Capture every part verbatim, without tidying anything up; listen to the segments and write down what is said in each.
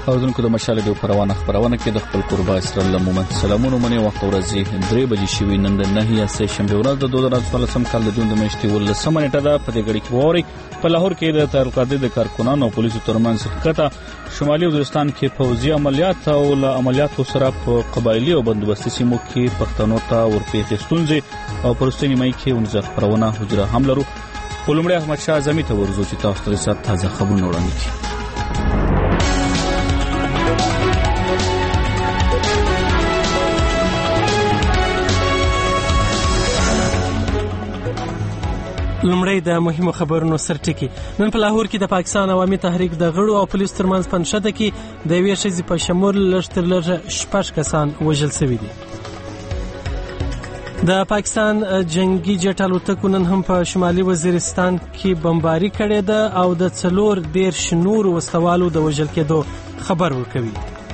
اوردونکو د مشال د پروانه خبرونه کې د خپل قربا اسرائیل مومن سلامونه منی وخت ورځي درې بجې شوي نن د نهي سه شنبه ورځ د دوه هزار څلورم کال د جون د میاشتې ولسمه نیټه ده. په دې غړي کې ووري په لاهور کې د تحریک د کارکونانو او پولیسو ترمنځ ښکته شمالي وزیرستان کې فوجي عملیات او له عملیاتو سره په قبایلی او بندوبستي سیمو کې پښتنو ته ورپېښې ستونزې او پرستنی مې کې ونځ خبرونه حجره هم لرو. ولومړی احمد شاه اعظمي ته ورزو چې تاسو ته تازه خبرونه وړاندې کړي. لومړی د مهمو خبرونو سرټکی. نن په لاهور کې د پاکستان عوامي تحریک د غړو او پولیسو ترمنځ پنځه کې د یوې ښځې په شمول لږ تر لږه شپږ کسان وژل شوي دي. د پاکستان جنگي جټ الوتکو نن هم په شمالي وزیرستان کې بمباري کړې ده او د څلور دېرش نورو وسلوالو د وژل کېدو خبر ورکوي.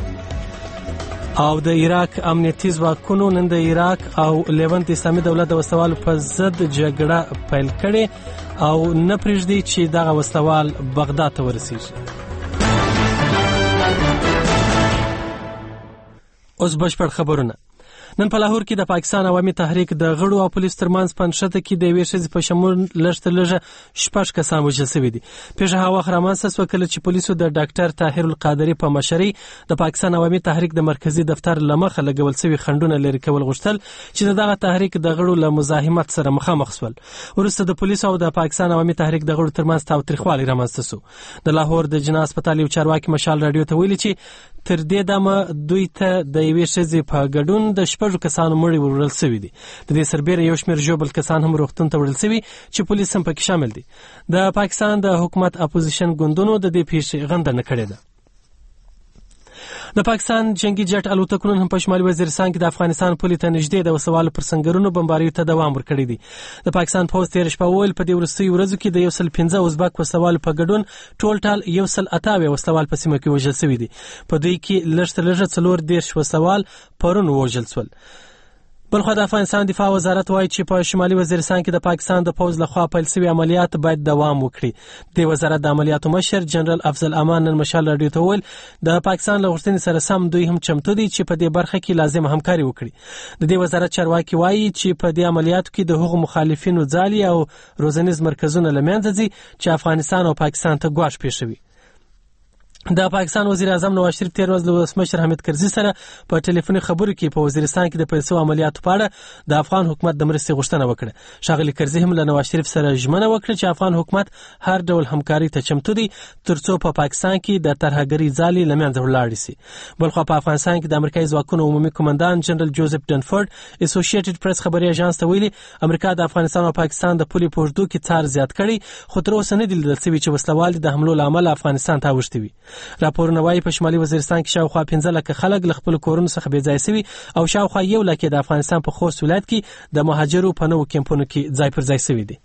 او د عراق امنیتي ځواکونو نن د عراق او لیونت اسلامي دولت د وسلوالو په ضد جګړه پیل کړې او نه پرېږدي چې دغه وسلوال بغداد ته ورسیږي. اوس بشپړ خبرونه. نن په لاهور کې د پاکستان عوامي تحریک د غړو او پولیسو ترمنځ پنځه کې د یوې ښځې په شمول لږ تر لږه شپږ کسان وژل شوي دي. پیښه هغه وخت رامنځته شوه کله چې پولیسو د ډاکټر طاهر القادري په مشرۍ د پاکستان عوامي تحریک د مرکزي دفتر له مخه لګول شوي خنډونه لرې کول غوښتل چې دغه تحریک د غړو له مزاحمت سره مخامخ شول. وروسته د پولیسو او د پاکستان عوامي تحریک د غړو ترمنځ تاوتریخوالی رامنځته شو. د لاهور د جناح هسپتال یو چارواکي مشال راډیو ته ویلي چې تر دې دمه دوی ته د یوې ښځې په ګډون د شپږو کسانو مړي وړل شوي دي. د دې سربیره یو شمېر ژوبل کسان هم روغتون ته وړل شوي چې پولیس هم پکې شامل دي. د پاکستان د حکومت اپوزیشن ګوندونو د دې پیښې غندنه کړې ده. د پاکستان جنگي جټ الوتکو هم په شمالي وزیرستان کې د افغانستان پولې ته نږدې د وسوالو پر سنگرونو بمباریو ته دوام ورکړی دی. د پاکستان پوز تېره شپه وویل په دې وروستیو ورځو کې د یو سل پنځه ازبک وسوالو په ګډون ټول ټال یو سل اته اویا وسوال په سیمه کې وژل شوي دي. په دوی کې لږ تر لږه څلور دېرش وسوال پرون ووژل شول. بلخوا د افغانستان دفاع وزارت وایي چې په شمالي وزیرستان کې د پاکستان د پوز لخوا پیل شوي عملیات باید دوام وکړي. د وزارت د عملیاتو مشر جنرال افضل امان نن مشال راډیو ته وویل د پاکستان له غوښتنې سره سم دوی هم چمتو دي چې په دې برخه کې لازم همکاري وکړي. د دې وزارت چارواکي وایي چې په دې عملیاتو کې د هغو مخالفینو ځالي او روزنیز مرکزونه له منځه ځي چې افغانستان او پاکستان ته ګواښ پېښوي. د پاکستان وزیر اعظم نواز شریف تیر ورځ له ولسمشر حامد کرزي سره په ټلیفوني خبرو کې په وزیرستان کې د پیل شویو عملیاتو په اړه د افغان حکومت د مرستې غوښتنه وکړه. ښاغلي کرزي هم له نواز شریف سره ژمنه وکړه چې افغان حکومت هر ډول همکاري ته چمتو دی ترڅو په پاکستان کې د ترهګرۍ ځالې له منځه ولاړې شي. بلخوا په افغانستان کې د امریکایي ځواکونو عمومي قومندان جنرال جوزف ډنفورد اسوسییټډ پریس خبري اژانس ته ویلي امریکا د افغانستان او پاکستان د پولې په اوږدو کې څار زیات کړي خو تر اوسه نه دي لیدل شوي چې وسلوال د حملو له امله افغانستان ته اوښتي وي. راپورونه په شمالي وزیرستان کې شاوخوا پنځه لکه خلک له خپل کورونو څخه بې ځای شوي او شاوخوا یو لکه د افغانستان په خوست ولایت کې د مهاجرو په نوو کیمپونو کې ځای پر ځای شوي دي.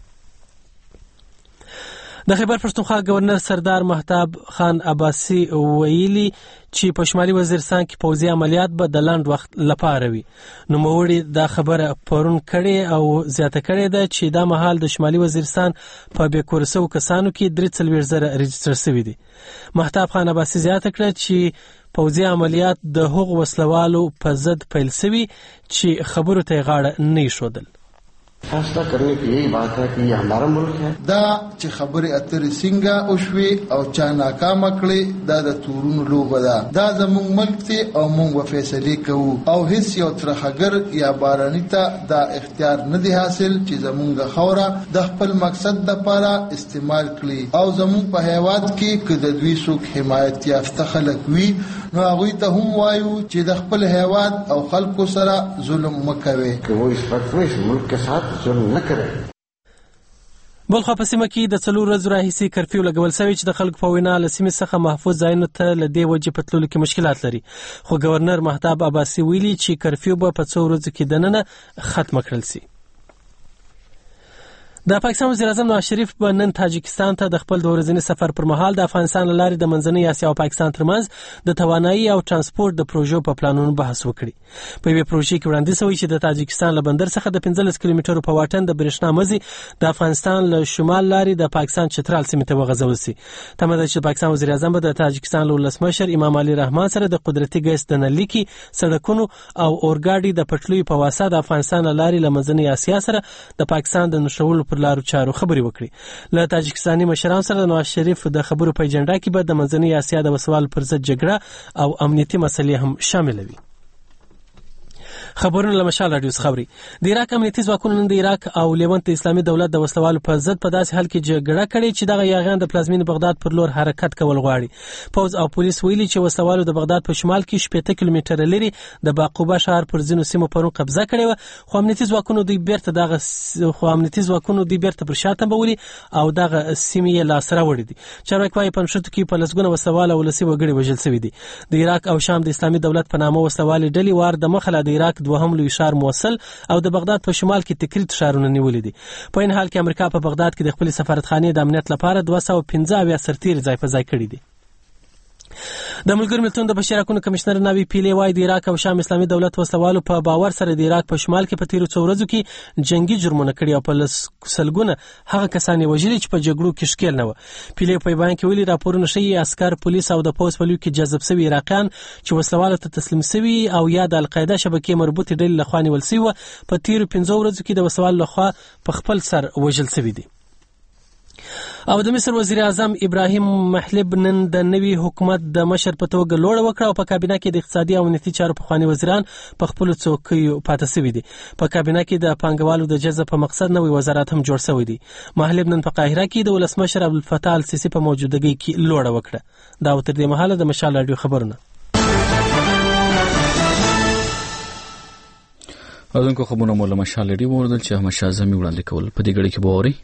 د خیبر پښتونخوا گورنر سردار مهتاب خان عباسي ویلي چې په شمالي وزیرستان کې پوځي عملیات به د لنډ وخت لپاره وي. نوموړي دا خبره پرون کړې او زیاته کړې ده چې دا مهال د شمالي وزیرستان په بې کوره شوو کسانو کې درې څلوېښت زره رجسټر شوي دي. مهتاب خان عباسي زیاته کړه چې پوځي عملیات د هغو وسلوالو په ضد پیل شوي چې خبرو ته یې غاړه نه ایښودل. فیصلہ کرنے کی یہی بات ہے کہ یہ ہمارا ملک ہے. دا چې خبرې اترې څنګه وشوي او چا ناکامه کړې دا د تورونو لوبه ده. دا زموږ ملک دی او موږ به فیصلې کوو او هیڅ یو ترهګر یا باراني ته دا اختیار نه دی حاصل چې زموږ خوره د خپل مقصد دپاره استعمال کړي او زموږ په هیواد کې که د دوی څوک حمایت یافته خلک وي نو هغوی ته هم وایو چې د خپل هیواد او خلکو سره ظلم مه کوئ کہ وہ اس وقت میں اس ملک کے ساتھ ظلم نہ کرے. بلخوا په سیمه کې د څلور ورځو راهیسې کرفیو لګول شوی چې د خلکو په وینا له سیمې څخه محفوظ ځایونو ته له دې وجې په تللو کې مشکلات لري. خو ګورنر مهتاب عباسي ویلي چې کرفیو به په څو ورځو کې دننه ختمه کړل شي. د پاکستان وزیر اعظم نواز شریف به نن تاجکستان ته د خپل د ورځني سفر پر مهال د افغانستان له لارې د منځنۍ اسیا او پاکستان ترمنځ د توانایي او ترانسپورت د پروژو په پلانونو بحث وکړي. په یوې پروژې کې وړاندیز شوی چې د تاجکستان له بندر څخه د پنځلس کیلومترو په واټن د برېښنا مزي د افغانستان له شمال لارې د پاکستان چترال سیمې ته وغځول شي. تمه ده چې پاکستان وزیر اعظم به د تاجکستان له ولسمشر امام علي رحمان سره د قدرتي ګیس د نلیکي سړکونو او اورګاډي د پټلیو په واسطه د افغانستان له لارې له منځنۍ اسیا سره د پاکستان د نښلولو پر لارو چارو خبرې وکړي. له تاجکستاني مشرانو سره د نواز شریف د خبرو په اجنډا کې به د منځنۍ اسیا د وسوال پر ضد جګړه او امنیتي مسلې هم شامل وي. خبرونه له مشال رادیو خبري. د عراق امنیتي ځواکونو نن د عراق او لیونت اسلامي دولت د وسلوالو په ضد په داسې حال کې جګړه کړې چې دغه یاغیان د پلازمینې بغداد پر لور حرکت کول غواړي. پوز او پولیس ویلي چې وسلوالو د بغداد په شمال کې شپږ کیلومتره لري د باقوبه ښار پر ځینو سیمو پرون قبضه کړې و، خو امنیتي ځواکونو دوی بیرته دغه خو امنیتي ځواکونو دوی بیرته پر شاته بولي او دغه سیمې یې لاسره وړي دي. چارواکي وايي په نښتو کې په لسګونه وسلوال او ولسي وګړي وژل شوي دي. د عراق او شام د اسلامي دولت په نامه وسلوالې ډلې وار د مخه د عراق دوهم لوی ښار موصل او د بغداد په شمال کې تکریت ښارونه نیولې دي. په این حال کې امریکا په بغداد کې د خپل سفارتخانې د امنیت لپاره دوه سوه پنځه اویا سرتیري ځای په ځای کړي دي. د ملګرو ملتونو د بشري حقوقو کمشنر ناوی پیلې وايي د عراق او شام اسلامي دولت وسلوالو په باور سره د عراق په شمال کې په تیرو څو ورځو کې جنگي جرمونه کړي او په سلګونه هغه کسان وژلي چې په جګړو کې ښکیل نه و. پیلې په بیان کې ویلي راپورونه ښیي عسکر، پولیس او د پوځ په لوی کې جذب شوي عراقیان چې وسلوالو ته تسلیم شوي او یا د القاعده شبکې مربوطې ډلې لخوا نیول شوي و په تیرو پنځو ورځو کې د وسلوالو لخوا په خپل سر وژل شوي دي. او د مصر وزیر اعظم ابراهیم محلب نن د نوي حکومت د مشر په توګه لوړه وکړه او په کابینه کې د اقتصادي او امنیتي چارو پخواني وزیران په خپل څوکیو پاتې شوي دي. په کابینه کې د پانګوالو د جذب په مقصد نوی وزارت هم جوړ شوی دی. محلب نن په قاهره کې د ولسمشر عبدالفتاح السیسي په موجودګۍ کې لوړه وکړه. دا تر دې مهاله د مشال رادیو خبرونه. اذن کو خبرونه مولا مشال رادیو وردل چې احمد شاه زمي وړاندې کول په دې غړي کې بوري.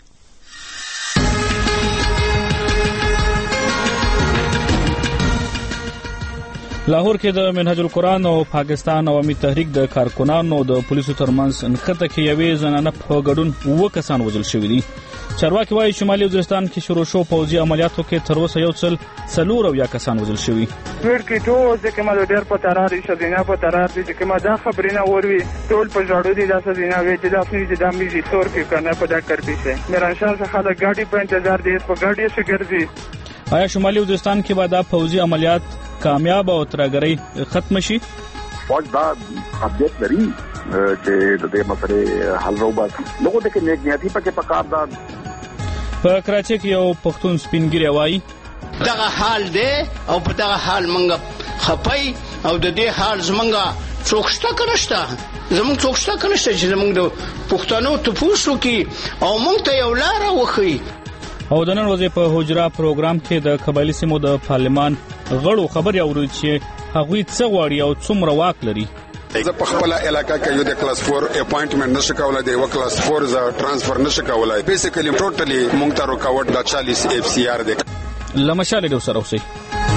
لاهور کې د منهج القرآن او پاکستان عوامي تحریک د کارکونانو د پولیسو ترمنځ نښته کې یوې زنانه په ګډون اووه کسان وژل شوي دي. چارواکي وايي شمالي وزیرستان کې شروع شو پوځي عملیاتو کې تر اوسه یو څل څلور اویا کسان وژل شوي. ټول کې ټول چې کومه ډېر په ترار دي شدینه په ترار دي چې کومه دا خبرینه وروي ټول په جاړو دي دا سدینه وی چې دا فني چې دا میږي تور کې کنه په دا کړ پیسه میرانشاه څخه د گاډي په انتظار دي په گاډي څخه ګرځي. آیا شمالي وزیرستان کې به دا پوځي عملیات کامیاب او ترګری ختم شي؟ فوج دا قابلیت لري چې د دې مسلې حل راوباسي. لوګو ته کې نیک نیتی پکې پکار ده. په کراچۍ کې یو پښتون سپینګری وایي دغه حال دی او په دغه حال منګه خپای او د دې حال زمونږه څوکشته کنهشته زمونږ څوکشته کنهشته چې زمونږ د پښتنو ته پوښتنه کی او مونږ ته یو لار وخی. او د نن ورځې په حجره پروګرام کې د قبایلی سیمو د پارلمان غړو خبرې اوري چې هغوی څه غواړي او څومره واک لري. زه په خپل علاقې کې یو د کلاس فور اپاینټمنټ نشه کولای دی، و کلاس فور ز ټرانسفر نشه کولای. بیسیکلی ټوټلی مونږ ته رکاوټ د چالیس اف سی آر دی. لمشاله د سره اوسې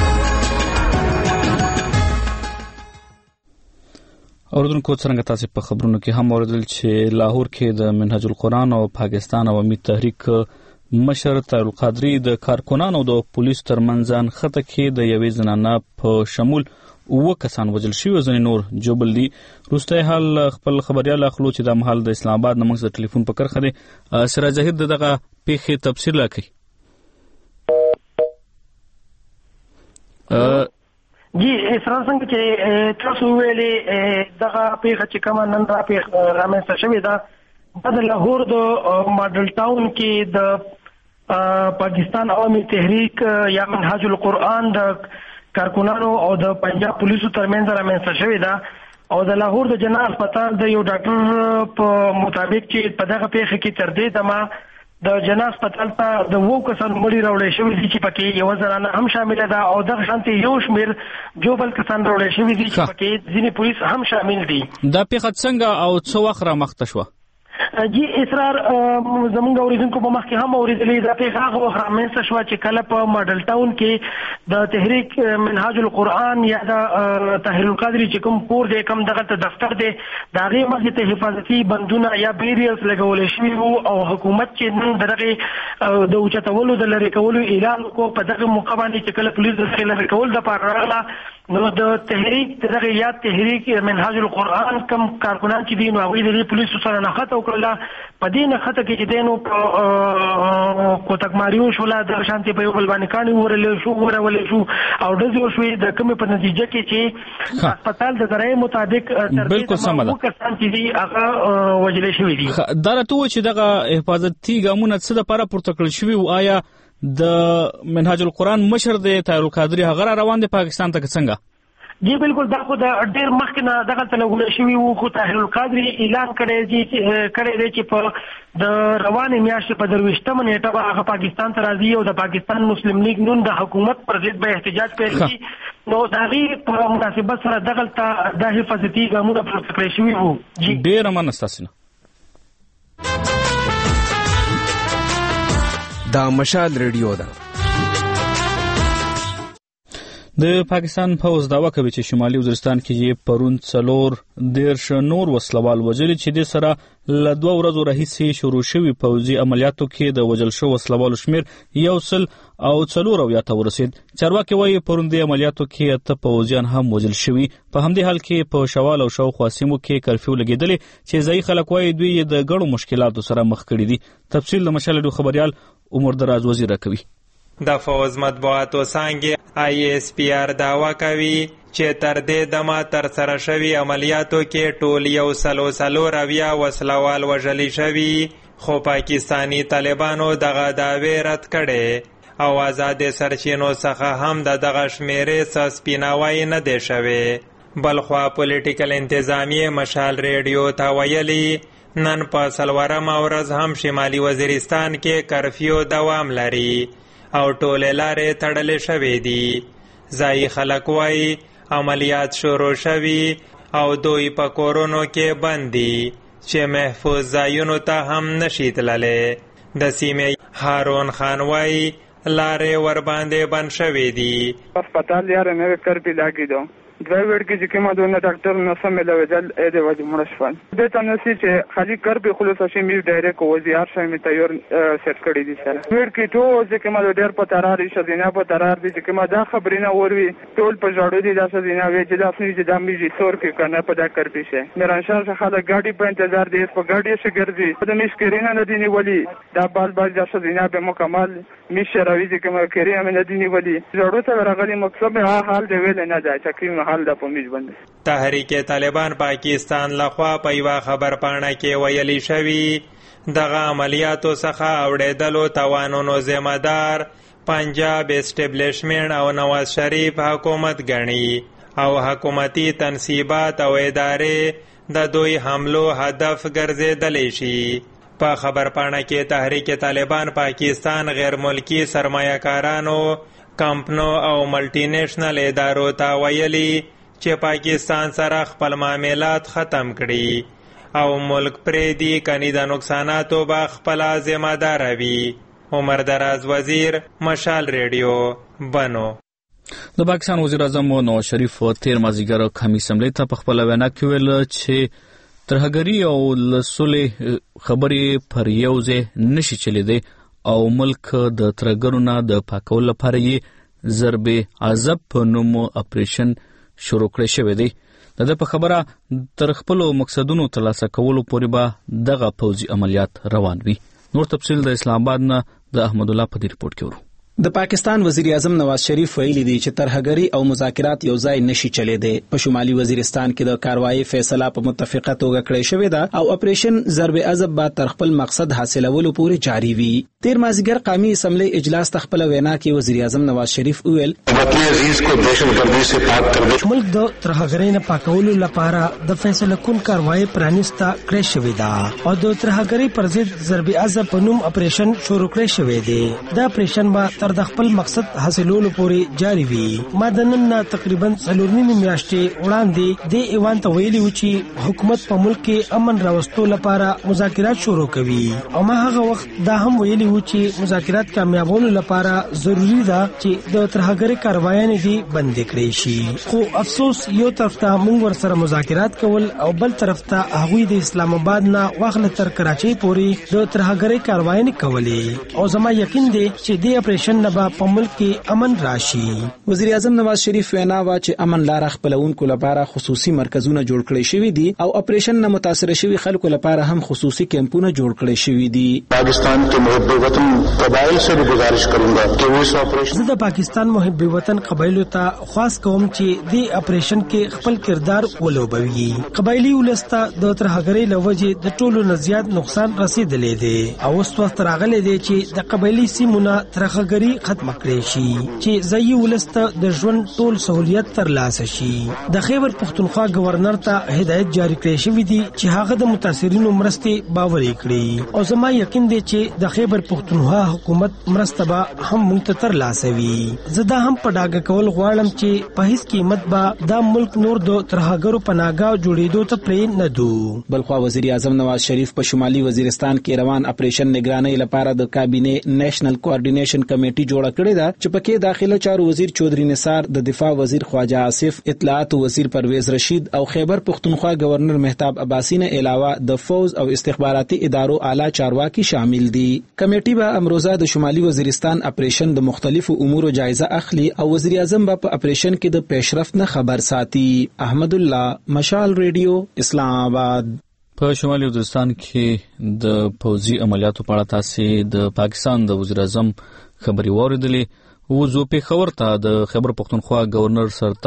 اوردونکو څنګه تاسو په خبرونو کې هم اوریدل چې لاهور کې د منهج القرآن او پاکستان عوامي تحریک مشر طاهر القادری د کارکونانو د پولیس ترمنځ نښته کې د یوې زنانه په شمول اووه کسان وژل شوي، ځینې نور جوبل دي. وروستی حال خپل خبریال اخلو چې دا مهال د اسلام آباد نه موږ د ټلیفون په کرښه دی. سراج زاهد دغه پیښې تفسیر راکوي. جی اسرار څنګه چې تاسو ویلې دغه پیښه چې کومه نن را پیښ رامنځته شوې ده د لاهور د ماډل ټاون کې د پاکستان عوامي تحریک یا منهج القرآن د کارکونانو او د پنجاب پولیسو ترمنځ رامنځته شوې ده او د لاهور د جنرال هسپتال د یو ډاکټر په مطابق چې په دغه پیښه کې تر دې دمه د جنرال هسپتال ته د وو کسان مړي راوړل شوي دي چې پکې یو زنانه هم شامله ده او دغه شانتي یو شمیر جوبل کسان راوړل شوي دي چې پکې ځینې پولیس هم شامل دي. دا پیښه څنګه او څو وخت رامخته شوه؟ جی اسرار زمونږ اوریدونکو په مخ کې هم اوریدلې دا پیښه هغه وخت رامنځته شوه چې کله په ماډل ټاون کې د تحریک منهاج القرآن یا د طاهر القادري چې کوم کور دی کوم دغه دفتر دی د هغې مخې ته حفاظتي بندونه یا بیریرز لګولی شوي وو او حکومت چې نن د دغې د اوچتولو د لرې کولو اعلان وکړو په دغه موقع باندې چې کله پولیس د دغې لرې کولو دپاره راغله نو د تحریک دغه یا تحریک منهاج القرآن کم کارکنان چې دي نو هغوی د دې پولیسو سره نښته وکړله په دې نښته کې چې دی نو په کوتکماري وشوله دغه شانتې په یو بل باندې کاڼي وورلی شو ورولې شو او ډزې وشوې د کومې په نتیجه کې چې هسپتال د ذرایع مطابق بالکل سمه ده کسان چې دي هغه وژلې شوي دي. دا راته ووایه چې دغه حفاظتي ګامونه څه دپاره پورته کړل شوي وو؟ آیا د منهاج القرآن مشر دی طاهر القادري هغه را روان دی پاکستان ته که څنګه؟ جی بالکل دا خو د ډېر مخکې نه دغلته لګولی شوي وو خو طاهر القادري اعلان کړی کړی دی چې په د روانې میاشتې په درویشتمه نیټه به هغه پاکستان ته راځي او د پاکستان مسلم لیگ نون د حکومت پر ضد به احتجاج پیل کړي نو د هغې په مناسبت سره دغلته دا حفاظتي ګامونه پورته کړی شوي وو. جی ډېره مننه ستاسو نه. دا مشال ریډیو ده. د پاکستان پوځ دعوا کوي چې شمالي وزیرستان کې پرون څلور دیرش نور وسلوال وژلي چې د سره له دوه ورځو راهیسې شروع شوي پوځي عملیاتو کې د وژل شوو وسلوالو شمیر یو سل او څلور اویا ته ورسېد. چارواکي وایي پرون د عملیاتو کې اته پوځیان هم وژل شوي. په همدې حال کې په شوال او شاوخوا سیمو کې کرفیو لګېدلې چې ځایي خلک وایي دوی د ګڼو مشکلاتو سره مخ کړي دي. تفصیل د مشال ریډیو خبریال عمر دراز وزیر راکوي. د فوز مطبوعاتو څانګې آی اس پی آر دعوا کوي چې تر دې دمه تر سره شوي عملیاتو کې ټول یو سلو څلور اویا وسلوال وژلي شوي خو پاکستانی طالبانو دغه دعوې رد کړې او آزادې سرچینو څخه هم د دغه شمیرې څه سپیناوی نه دی شوی. بلخوا پولیټیکل انتظامیې مشال ریډیو ته ویلي نن په څلورمه ورځ هم شمالي وزیرستان کې کرفیو دوام لري او ټولې لارې تړلې شوې دي. ځایي خلک وایي عملیات شروع شوي او دوی په کورونو کې بند دي چې محفوظ ځایونو ته هم نشي تللی. د سیمې هارون خان وایي لارې ورباندې بند شوې دي. هسپتال یاره نوې کرپی لاګېدو دوی وړ کې چې کومه دونه ډاکټر نه سمې لوېدل ای د وجې مړه شول. دې ته نسي چې خالي کرپی خلوصه شي مې ډایرکټ وزیار شي مې تیار سیټ کړی دي سره وړ کې ټول چې کومه ډېر په ترار شي ښځینه په ترار دي چې کومه دا خبرې نه وروي ټول په ژړو دي دا ښځینه وایي چې داسې چې دا مې سور کې کنه په دا کرپی شي میرانشاه څخه خلک ګاډي په انتظار دي په ګاډي شي ګرځي د مشکرینه نه دي نیولي دا بال بال دا ښځینه به مکمل مشه راوي چې کومه کریه مې نه دي نیولي ژړو ته راغلي مقصد مې حال دی ویل نه دا چې کوم حال د پومیج باندې. تحریک طالبان پاکستان لخوا په یوه خبرپاڼه کې ویلي شوي دغه عملیاتو څخه اوړېدلو توانونو ذمه دار پنجاب اسټبلیشمنټ او نواز شریف حکومت ګڼي او حکومتي تنصیبات او ادارې د دوی حملو هدف ګرځېدلی شي. په خبرپاڼه کې تحریک طالبان پاکستان غیر ملکی سرمایه‌کارانو کمپنو او ملټي نیشنل ادارو ته ویلي چې پاکستان سره خپل معاملات ختم کړي او ملک پریدي کني د نقصاناتو به خپل ذمہ دار وي. عمر دراز وزیر مشال ریډیو بنو. د پاکستان وزیر اعظم نواز شریف تیر مازیګر قومي اسمبلی ته په خپل وینا کې ویل چې ترهګري او لسولې خبرې پر یو ځای نشي چلیدي او ملک د ترهګرو نه د پاکولو لپاره یې ضرب عذاب په نوم اپریشن شروع کړی شوی دی. د ده په خبره تر خپلو مقصدونو ترلاسه کولو پورې به دغه پوځي عملیات روان وي. نور تفصیل د اسلام آباد نه د احمد الله په دې رپورټ کې ورو. د پاکستان وزیر اعظم نواز شریف ویلي دی چې ترهګري او مذاکرات یو ځای نشي چلیدي. په شمالي وزیرستان کې د کاروایی فیصله په متفقه توګه کړې شوې ده او اپریشن ضرب عذاب به تر خپل مقصد حاصلولو پورې جاری وي. تیر مازیګر قومي اسمبلی اجلاس ته خپل وینا کې وزیر اعظم نواز شریف ویل ملک د ترهګرۍ نه پاکولو لپاره د فیصله کون کاروایی پرانیسته کړې شوې ده او د ترهګرۍ پر ضد ضرب عذاب په نوم اپریشن شروع کړی شوی دی. دا اپریشن به تر د خپل مقصد حاصلولو پورې جاری وي. ما د نن نه تقریبا څلور نیمې میاشتې وړاندې د ایوان ته ویلي و چې حکومت په ملک کې امن راوستو لپاره مذاکرات شروع کوي او ما هغه وخت دا هم ویلي و چې مذاکرات کامیابولو لپاره ضروری ده چې د ترهګرۍ کاروایانې دي بندې کړې شي. خو افسوس یو طرف ته موږ ورسره مذاکرات کول او بل طرف ته هغوی د اسلام آباد نه واخله تر کراچۍ پورې د ترهګرۍ کاروایانې کولې او زما یقین دی چې د اپریشن نه به په ملک کې امن راشي. وزیر اعظم نواز شریف وینا وا چې امن لار خپلونکو لپاره خصوصي مرکزونه جوړ کړي شوی دي او اپریشن نه متاثر شوی خلکو لپاره هم خصوصي کیمپونه جوړ کړي شوی دي. پاکستان کے محب وطن قبائل سے بھی گزارش کروں گا کہ وہ اس آپریشن زه د پاکستان محب وطن قبایلو ته خاص کوم چې د اپریشن کې خپل کردار ولوبوي. قبایلی ولسته د ترهګرۍ لوجې د ټولو نه زیات نقصان رسیدلې دی او اوس وخت راغلی دی چې د قبایلی سیمونه ترهګرۍ ختم کړي شي چې ځایي ولسته د ژوند ټول سہولیت ترلاسه شي. د خیبر پختونخوا گورنر ته هدایت جاری کړی شوی دی چې هغه د متاثرینو مرستې باوري کړي او زما یقین دی چې د خیبر پختونخوا حکومت مرسته به هم موږ ته ترلاسه وي. زه دا هم په ډاګه کول غواړم چې په هیڅ قیمت به دا ملک نور د ترهګرو پناهګاه جوړېدو ته پرې نه دو. بلخوا وزیر اعظم نواز شریف په شمالي وزیرستان کې روان اپریشن نگرانی لپاره د کابینه نېشنل کوارډینیشن کمیټي جوړه کړې ده چې پکې داخله چارو وزیر چودري نثار، د دفاع وزیر خواجه آصف، اطلاعات وزیر پرویز رشید او خیبر پختونخوا گورنر مهتاب عباسی نه علاوه د فوج او استخباراتي ادارو اعلی چارواکي شامل دي. کمیټي به امروزه د شمالي وزیرستان اپریشن د مختلفو امورو جایزه اخلي او وزیر اعظم به په اپریشن کې د پیشرفت نه خبر ساتي. احمد الله، مشال ریډیو، اسلام آباد. په شمالي وزیرستان کې د پوځي عملیاتو په اړه تاسو د پاکستان د وزیر اعظم خبري واوریدلې. وزو پیښور ته د خیبر پختونخوا گورنر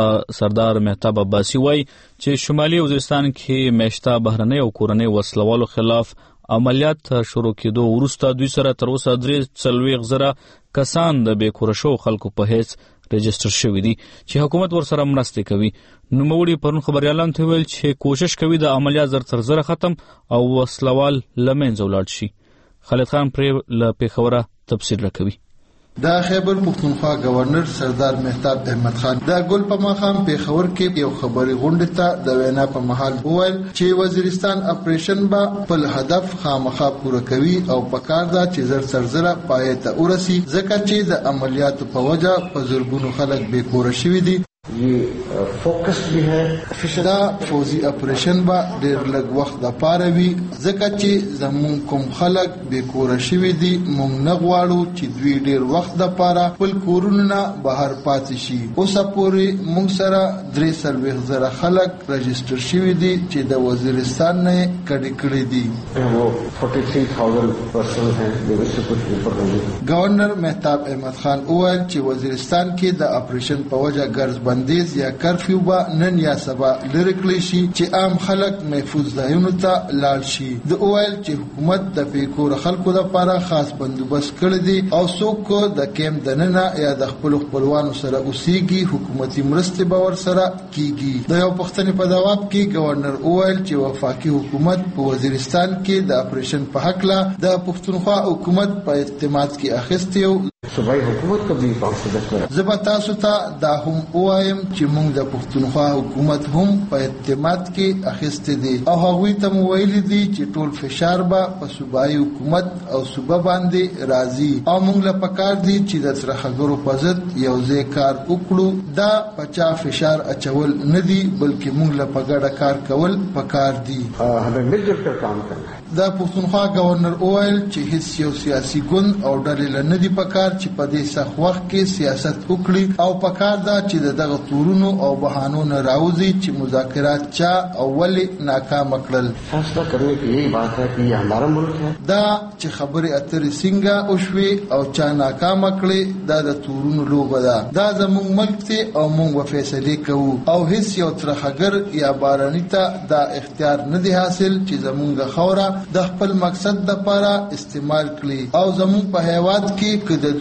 سردار مهتاب عباسی وایي چې شمالي وزیرستان کې میشته بهرنۍ او کورنۍ وسلوالو خلاف عملیات شروع کېدو وروسته دوی سره تر اوسه درې څلوېښت زره کسان د بې کوره شوو خلکو په حیث رجسټر شوي دي چې حکومت ورسره مرستې کوي. نوموړي پرون خبریالانو ته ویل چې کوشش کوي د عملیات زر تر زره ختم او وسلوال له منځه ولاړ شي. خالد خان پرې له پیښوره تفصیل راکوي. دا خیبر پختونخوا گورنر سردار مهتاب احمد خان دا ګل په ماخام پیښور کې یو خبري غونډه ته د وینا په محل وویل چې وزیرستان اپریشن با خپل هدف خامخا پوره کوي او پکار دا چې زر سر زره پای ته ورسي ځکه چې د عملیاتو په وجه په زرګونو خلک بې کوره شوي دي. یہ فوکس بھی ہے دا فوزي اپریشن با ډیر لږ وخت د پاره وي ځکه چې زمون کوم خلک بې کوره شوي دي. مونږ نه غواړو چې دوی ډیر وخت د پاره خپل کورونه نه بهر پاتې شي. اوسه پورې مونږ سره درې څلوېښت زره خلک رجسټر شوي دي چې د وزیرستان نه کډې کړي دي. گورنر مهتاب احمد خان وویل چې وزیرستان کې د اپریشن په وجه ګرځ بندیز یا کرفیو با نن یا سبا لري کړی شي چې عام خلک محفوظ ځایونو ته لاړ شي. د اویل چې حکومت د بیکور خلکو لپاره خاص بندوبست کړی دی او څوک د کیم دننه یا د خپل خپلوانو سره اوسېږي حکومتي مرستې به ورسره کیږي. د یو پښتني په جواب کې گورنر اویل چې وفاقي حکومت په وزیرستان کې د اپریشن په حق لا د پښتونخوا حکومت په اعتماد کې اخیستی او صوبائی حکومت کو بھی پانسدت کرا. زبا تاسو ته دا هم وایم چې موږ د پښتونخوا حکومت هم په اعتماد کې اخیسته دي او هغوی ته ویل دي چې ټول فشار به په صوبائی حکومت او صوبه باندې راځي او موږ له پکار دي چې د ترهګرو په ضد یو ځای کار وکړو. دا پچا فشار اچول نه دي بلکې موږ له پګړه کار کول پکار دي. هغه مل جل کر کام کرنا. دا پښتونخوا گورنر اویل چې هیڅ یو سیاسي ګوند او ډلې نه دي پکار چې په دې سخت وخت کې سیاست وکړي او پکار دا چې دغه تورونو او بهانو نه راوځي چې مذاکرات چا اول ناکام کړل. فیصلہ کرنے کی یہی بات ہے کہ یہ ہمارا ملک ہے. دا چې خبره اترې څنګه او شوي او چا ناکام کړي دا د تورونو لوبه ده. دا زموږ ملک ته او موږ فیصله کوو او هیڅ یو ترهګر یا بارانی ته دا اختیار نه دی حاصل چې زموږ خوره د خپل مقصد لپاره استعمال کړي او زموږ په هیواد کې کده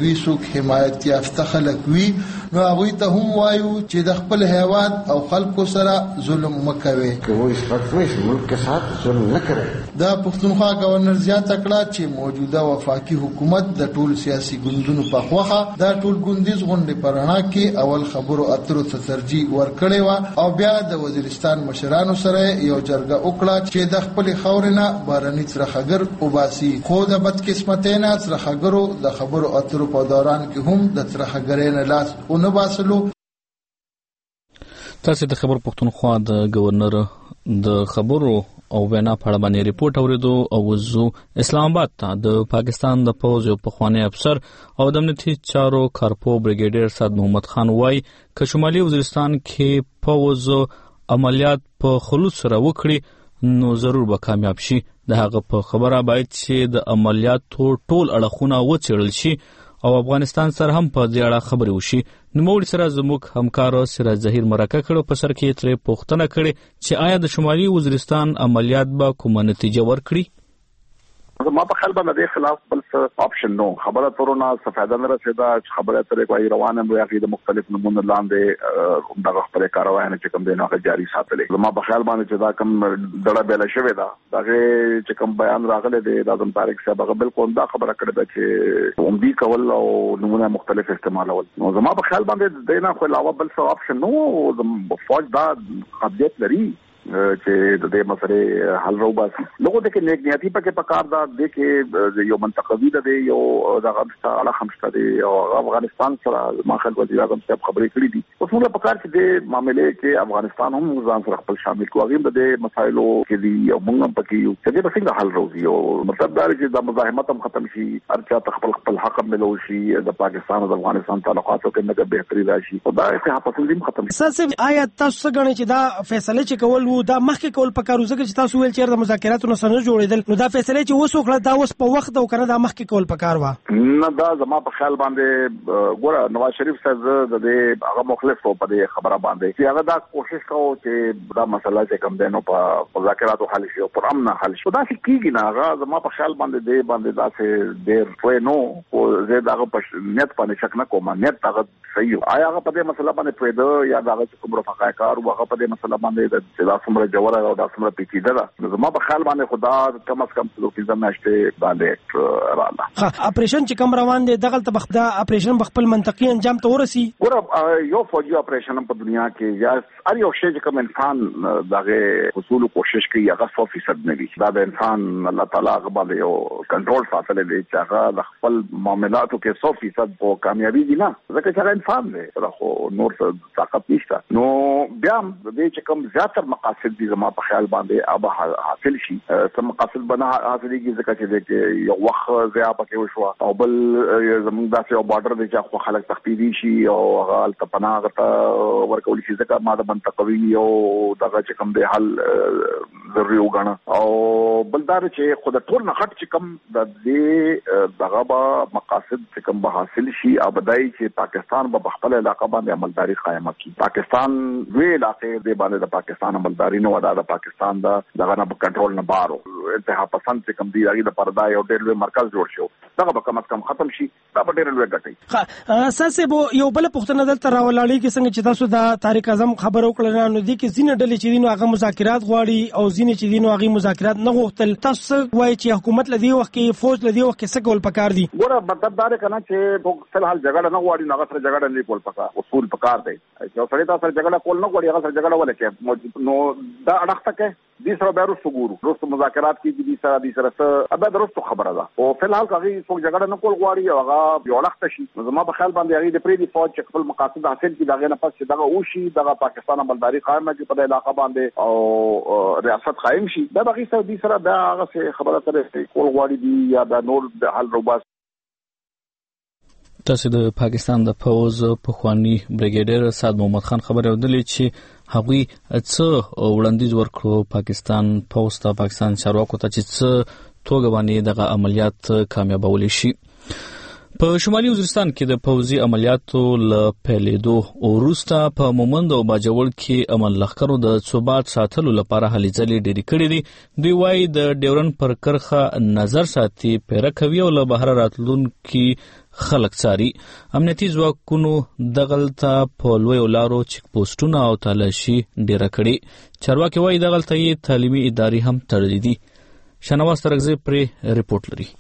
دوی څوک حمایت یافته خلک وي نو هغوی ته هم وایو چې د خپل هیواد او خلکو سره ظلم مکوي کہ وہ اس وقت میں اس ملک کے ساتھ ظلم نہ کرے. دا پښتونخوا گورنر زیاته کړه چې موجوده وفاقي حکومت د ټول سیاسي ګوندونو په خواخه دا ټول ګوندیز غونډې په رڼا کې اول خبرو اترو ته ترجیح ورکړې وه او بیا د وزیرستان مشرانو سره یو جرګه وکړه چې د خپلې خاورې نه بهرني ترخګر وباسي خو د بدقسمتۍ نه ترخګرو د خبرو اترو په دوران کې هم د ترخګرۍ نه لاس ونه باسلو. تاسو د خبر پښتونخوا د گورنر د خبرو او وینا په اړه باندې ریپورت اوریدو او وزو اسلام آباد ته د پاکستان د پوز یو پخوانی افسر او د امنیتي چارو کارپو بریګیډیر صاد محمد خان وای ک شمالي وزیرستان کې پوز عملیات په خلوص سره وکړي نو ضرور به کامیاب شي. د هغه په خبره باید چې د عملیاتو ټول اړخونه وڅېړل شي او افغانستان سره هم په دې اړه خبرې وشي. نو موږ سره زموږ همکار سراج ظهیر مرکه کړو په سر کې ترې پوښتنه کړې چې آیا د شمالي وزیرستان عملیات به کومه نتیجه ورکړي. ما په خیال باندې د خلاف بل څه آپشن نو خبره ترونه سفاده نه رسیدا چې خبره ترې کوي روانه وي هغه د مختلف نمونه لاندې دغه خبره کاروي نه چې کوم دینه جاری ساتلې. ما په خیال باندې چې دا کوم دړه بیل شوی دا دغه چې کوم بیان راغلی دی د اعظم طارق صاحب هغه بالکل دا خبره کړې ده چې اومدي کول او نمونه مختلف استعمالول. نو زما په خیال باندې دینه خو علاوه بل څه آپشن نو د فوج دا قابلیت لري چې د دې مسلې حل راوباسي. لوګو د کې نیک نیتی پکې پکار دا د کې یو منطقوي ده یو د غمستا اړه خمسته دی او افغانستان سره ماخل وزیر اعظم صاحب خبرې کړې دي. اوس موږ پکار چې د معاملې کې افغانستان هم ځان سره خپل شامل کوي د دې مسایلو کې دی او موږ پکې یو چې به څنګه حل راوځي او مطلب دا چې د مزاحمت هم ختم شي ارچا خپل خپل حق ملو شي د پاکستان او د افغانستان تعلقاتو کې نه بهتري راشي او دا اتحاد پسندیم ختم شي. ساسي آیا تاسو څنګه چې دا فیصله چې کول وو دا مخکې کول پکارو ځکه چې تاسو ویل چې د مذاکراتو نه سره جوړیدل نو دا فیصله چې اوس وکړه دا اوس په وخت او کنه دا مخکې کول پکار و نه. دا زما په خیال باندې ګوره نواز شریف صاحب د دې هغه مخالف په دې خبره باندې چې هغه دا کوشش کوي چې دا مسله چې کوم دینو په مذاکراتو حل شي او پر امن حل شي. دا چې کیږي نه هغه زما په خیال باندې دې باندې دا چې ډېر پوه نو او زه دا په نیت باندې شک نه کوم نیت هغه صحیح آیا هغه په دې مسله باندې پوهه یا دا چې کوم رفقای کار هغه په دې مسله باندې د چې دا څومره جوړه او دا څومره پیچیده ده. زما په خیال باندې خدا کم از کم څلور پنځه میاشتې باندې رااله. ها اپریشن چې کوم روان دي دغه ته بخدا اپریشن بخپل منطقي انجام ته ورسي. ګوره یو فوجي اپریشن په دنیا کې یا هر یو شی چې کوم انسان دغه حصول کوشش کوي هغه سو فیصد نه وي. دا د انسان الله تعالی غواړي یو کنټرول ساتل دي چې هغه د خپل معاملاتو کې سو فیصد په کامیابی دي نه ځکه چې هغه انسان دی خو نور څه طاقت نشته. نو بیا د چې کوم زیاتره مقاصد دي زما په خیال باندې اب حاصل شي سم مقاصد بنا حاصلېږي ځکه چې یو وخت زیا پکې وشو او بل زموږ داسې یو بارډر دی چې خو خلک تخفیدي شي او هغه التپناغ ته ورکول شي ځکه ما د منطقوي او دغه چې کوم دی حل ضروري وګڼه او بل دا چې خو د ټول نه غټ چې کوم د دې دغه به مقاصد چې کوم به حاصل شي ابدای چې پاکستان به خپل علاقه باندې عملداري قائم کړي. پاکستان وی علاقې دی باندې د پاکستان عملداري نه ودا د پاکستان دا دغه نه کنټرول نه بارو انتها پسند چې کوم دی هغه د پردا یو ډېر لوی مرکز جوړ شو دغه به کم از کم ختم شي دا به ډېر لوی ګټي. ها اساسه بو یو بل پښتنه دلته راولالي کې څنګه چې تاسو د طارق اعظم خبرو کړل نو دي کې زینه ډلې چې دینو هغه مذاکرات غواړي او زینه چې دینو هغه مذاکرات نه غوښتل. تاسو وایي چې حکومت لدی وخت کې فوج لدی وخت کې څه کول پکار دي؟ ګوره مطلب دا کنه چې په فلحال جګړه نه غواړي نه سره جګړه نه کول پکار اصول پکار دی. یو سړی تاسو سره جګړه کول نه غواړي هغه سره جګړه ولکه نو دا اړه تکه دي سره به رسو ګورو رسو مذاکرات کې دي سره دي سره ابا درسته خبره ده او فلحال هغه څوک جګړه نه کول غواړي او هغه یو وخت شي زما په خیال باندې هغه د پریدي فوج چې خپل مقاصد حاصل کړي دغه نه پس دغه او شي دغه پاکستان عملداري قائم کړي په علاقه باندې او ریاست قائم شي دا بغي سره دي سره دا هغه خبره سره کول غواړي دي یا د نور د حل روباس. تاسو د پاکستان د پوز پخوانی بریګیډیر صاد محمد خان خبر ورکړي چې هغوی څه وړاندیز ورکړو پاکستان پوز ته پاکستان چارواکو ته چې څه توګه باندې دغه عملیات کامیابول شي. په شمالي وزیرستان کې د پوځي عملیاتو ل پیلېدو وروسته په مومند او باجوړ کې امن لښکرو د ثبات ساتلو لپاره هلې ځلې ډېرې کړې دي. دوی وايي د ډیورن پر کرښه نظر ساتي، پیره کوي او له بهر راتلونکي خلک څاري. امنیتي ځواکونو دغلته په لویو لارو چیک پوسټونه او تالاشي ډېره کړې. چارواکي وايي دغلته یې تعلیمي ادارې هم تړلې دي. شنواز ترغزی پرې رپورټ لري.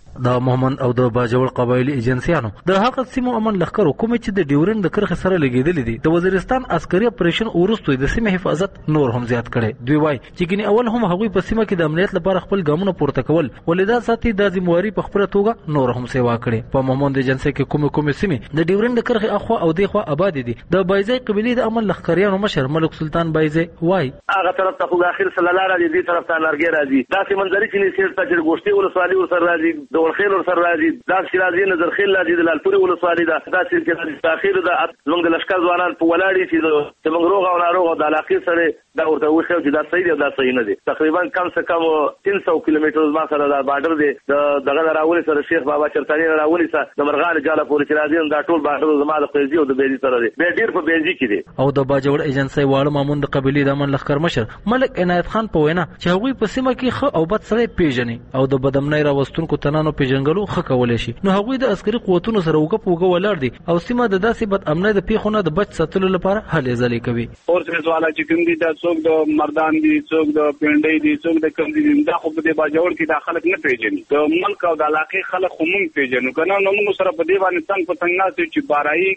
د مومند او د باجوړ قبایلی ایجنسیانو د هغه سیمو امن لښکرو کومې چې د ډیورن د کرښې سره لګېدلې دي د وزیرستان عسکري اپریشن وروسته د سیمې حفاظت نور هم زیات کړي. دوی وایي چې ګینې اول هم هغوی په سیمه کې د امنیت لپاره خپل ګامونه پورته کول، ولې دا ساتي د ذمہواري په خپله توګه نور هم سیوا کړي. په مومند ایجنسۍ کې کومې کومې سیمې د ډیورن د کرښې اخوا او دېخوا آبادې دي. د بایزی قبیلې د امن لښکریانو مشر ملک سلطان بایزی وایي هغه طرف ته خو اخر صلی الله علیه دې طرف ته نارګې راځي، داسې منظرې چې نسیر ته چې ګوشتي ولسوالي ورسره راځي، د ولخیل ورسره راځي، دا شیرازي نظر خیل راځي، د لالپورې ولسوالي ده، دا چې تاخیر ده زموږ د لښکر ځوانان په ولاړ دي چې زموږ روغ او ناروغ د علاقې سره دا ورته وښیو چې دا صحیح دی او دا صحیح نه دی. تقریبا کم څه کم تین سو کیلومتر ما سره دا بارډر دی، دغه راولي سره شیخ بابا چرتانی راولي سره د مرغان جاله پورې چې راځي دا ټول بارډر زما د قیزي او د بیزي سره دی، به ډیر په بیزي کې دی. او د باجوړ ایجنسۍ واړه مامون د قبیلې د امن لښکر مشر ملک عنایت خان په وینا چې هغوی په سیمه کې ښه او بد سره پیژني او د بدامنۍ راوستونکو تنانو پیژنګلو ښه کولی شي. نو هغوی د عسکري قوتونو سره وګه په وګه ولاړ دي او سیمه د داسې بد امنۍ د پیښو نه د بچ ساتلو لپاره هلې ځلې کوي. فورسز والا چې کوم دي دا څوک د مردان دي، څوک د پنډۍ دي، څوک د کم دي، دا خو په دې باجوړ کې دا خلک نه پیژني. د ملک او د علاقې خلک خو مونږ پیژنو کنه، نو موږ سره په دې باندې څنګه په څنګه ناسو چې بارایي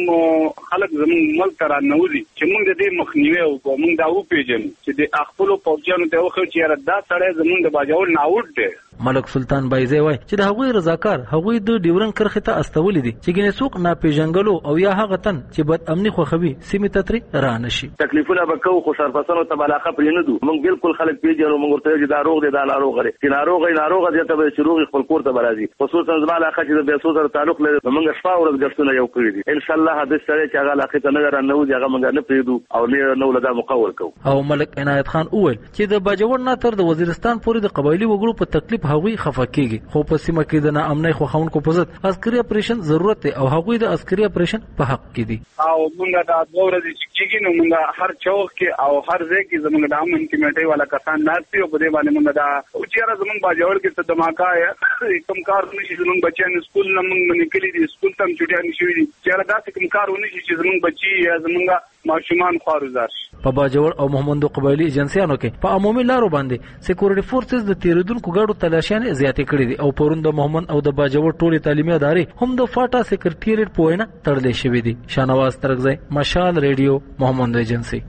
کم خلک زموږ ملک ته رانوځي چې موږ د دې مخنیوي وکړو، موږ دا وپیژنو چې د خپلو پوځیانو ته وښیو چې یاره دا سړی زموږ د باجوړ ناوډ دی. ملک سلطان بایزی وایي چې د هغوی رضاکار هغوی د ډیورن کرښې ته استولي دي چې ګینې څوک ناپېژنګلو او یا هغه تن چې بد امني خوښوي سیمې ته ترې رانشي. تکلیفونه به کوو خو سرپرستانو ته به علاقه پرې نه دو. موږ بالکل خلک پیژنو، موږ ورته چې دا روغ دی دا ناروغه دی، چې ناروغه یې ناروغه دی ته به چې روغ خپل کور ته به راځي. خصوصا زما علاقه چې د بیسو سره تعلق لري موږ شپه ورځ ګشتونه یو کړي دي. انشاءالله هدف سره چې هغه علاقې ته نه رانوځي هغه موږ نه پرېږدو او نه نو له دا مقاول کوو. او ملک عنایت خان وویل چې د باجوړ نه تر د وزیرستان پورې د قبایلي وګړو په تکلیف هغوی خفه کېږي، خو په سیمه کې د ناامنۍ خوښونکو په ضد عسکري اپریشن ضرورت دی او هغوی د عسکري اپریشن په حق کې دي. او موږ دا دوه ورځې چې کېږي نو موږ هر چوک کې او هر ځای کې زموږ د امن کمیټې والا کسان ناست دي او په دې باندې موږ دا او چېرې زموږ باجوړ کې څه دماکه کوم کار نه شي، زموږ بچیان سکول نه موږ نکلي دي، سکول ته هم چوټیانې شوي دي، چېرې داسې کوم کار ونه شي چې زموږ بچي یا زموږ ماشومان خوارزار شي. په باجوړ او محمدو قبایلی ایجنسیانو کې په عمومي لارو باندې سکیورټي فورسز د تیریدونکو ګاډو تلاشیانې زیاتې کړې دي او پرون د محمد او د باجوړ ټولې تعلیمي ادارې هم د فاټا سکرټریټ په وینا تړلې شوې دي. شانواز ترغزی، مشال ریډیو، محمد ایجنسی.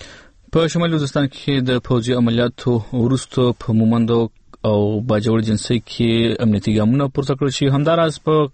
په شمالي وزیرستان کې د پوځي عملیاتو وروسته په مومند او باجوړ ایجنسۍ کې امنیتي ګامونه پورته کړل شي. همداراز په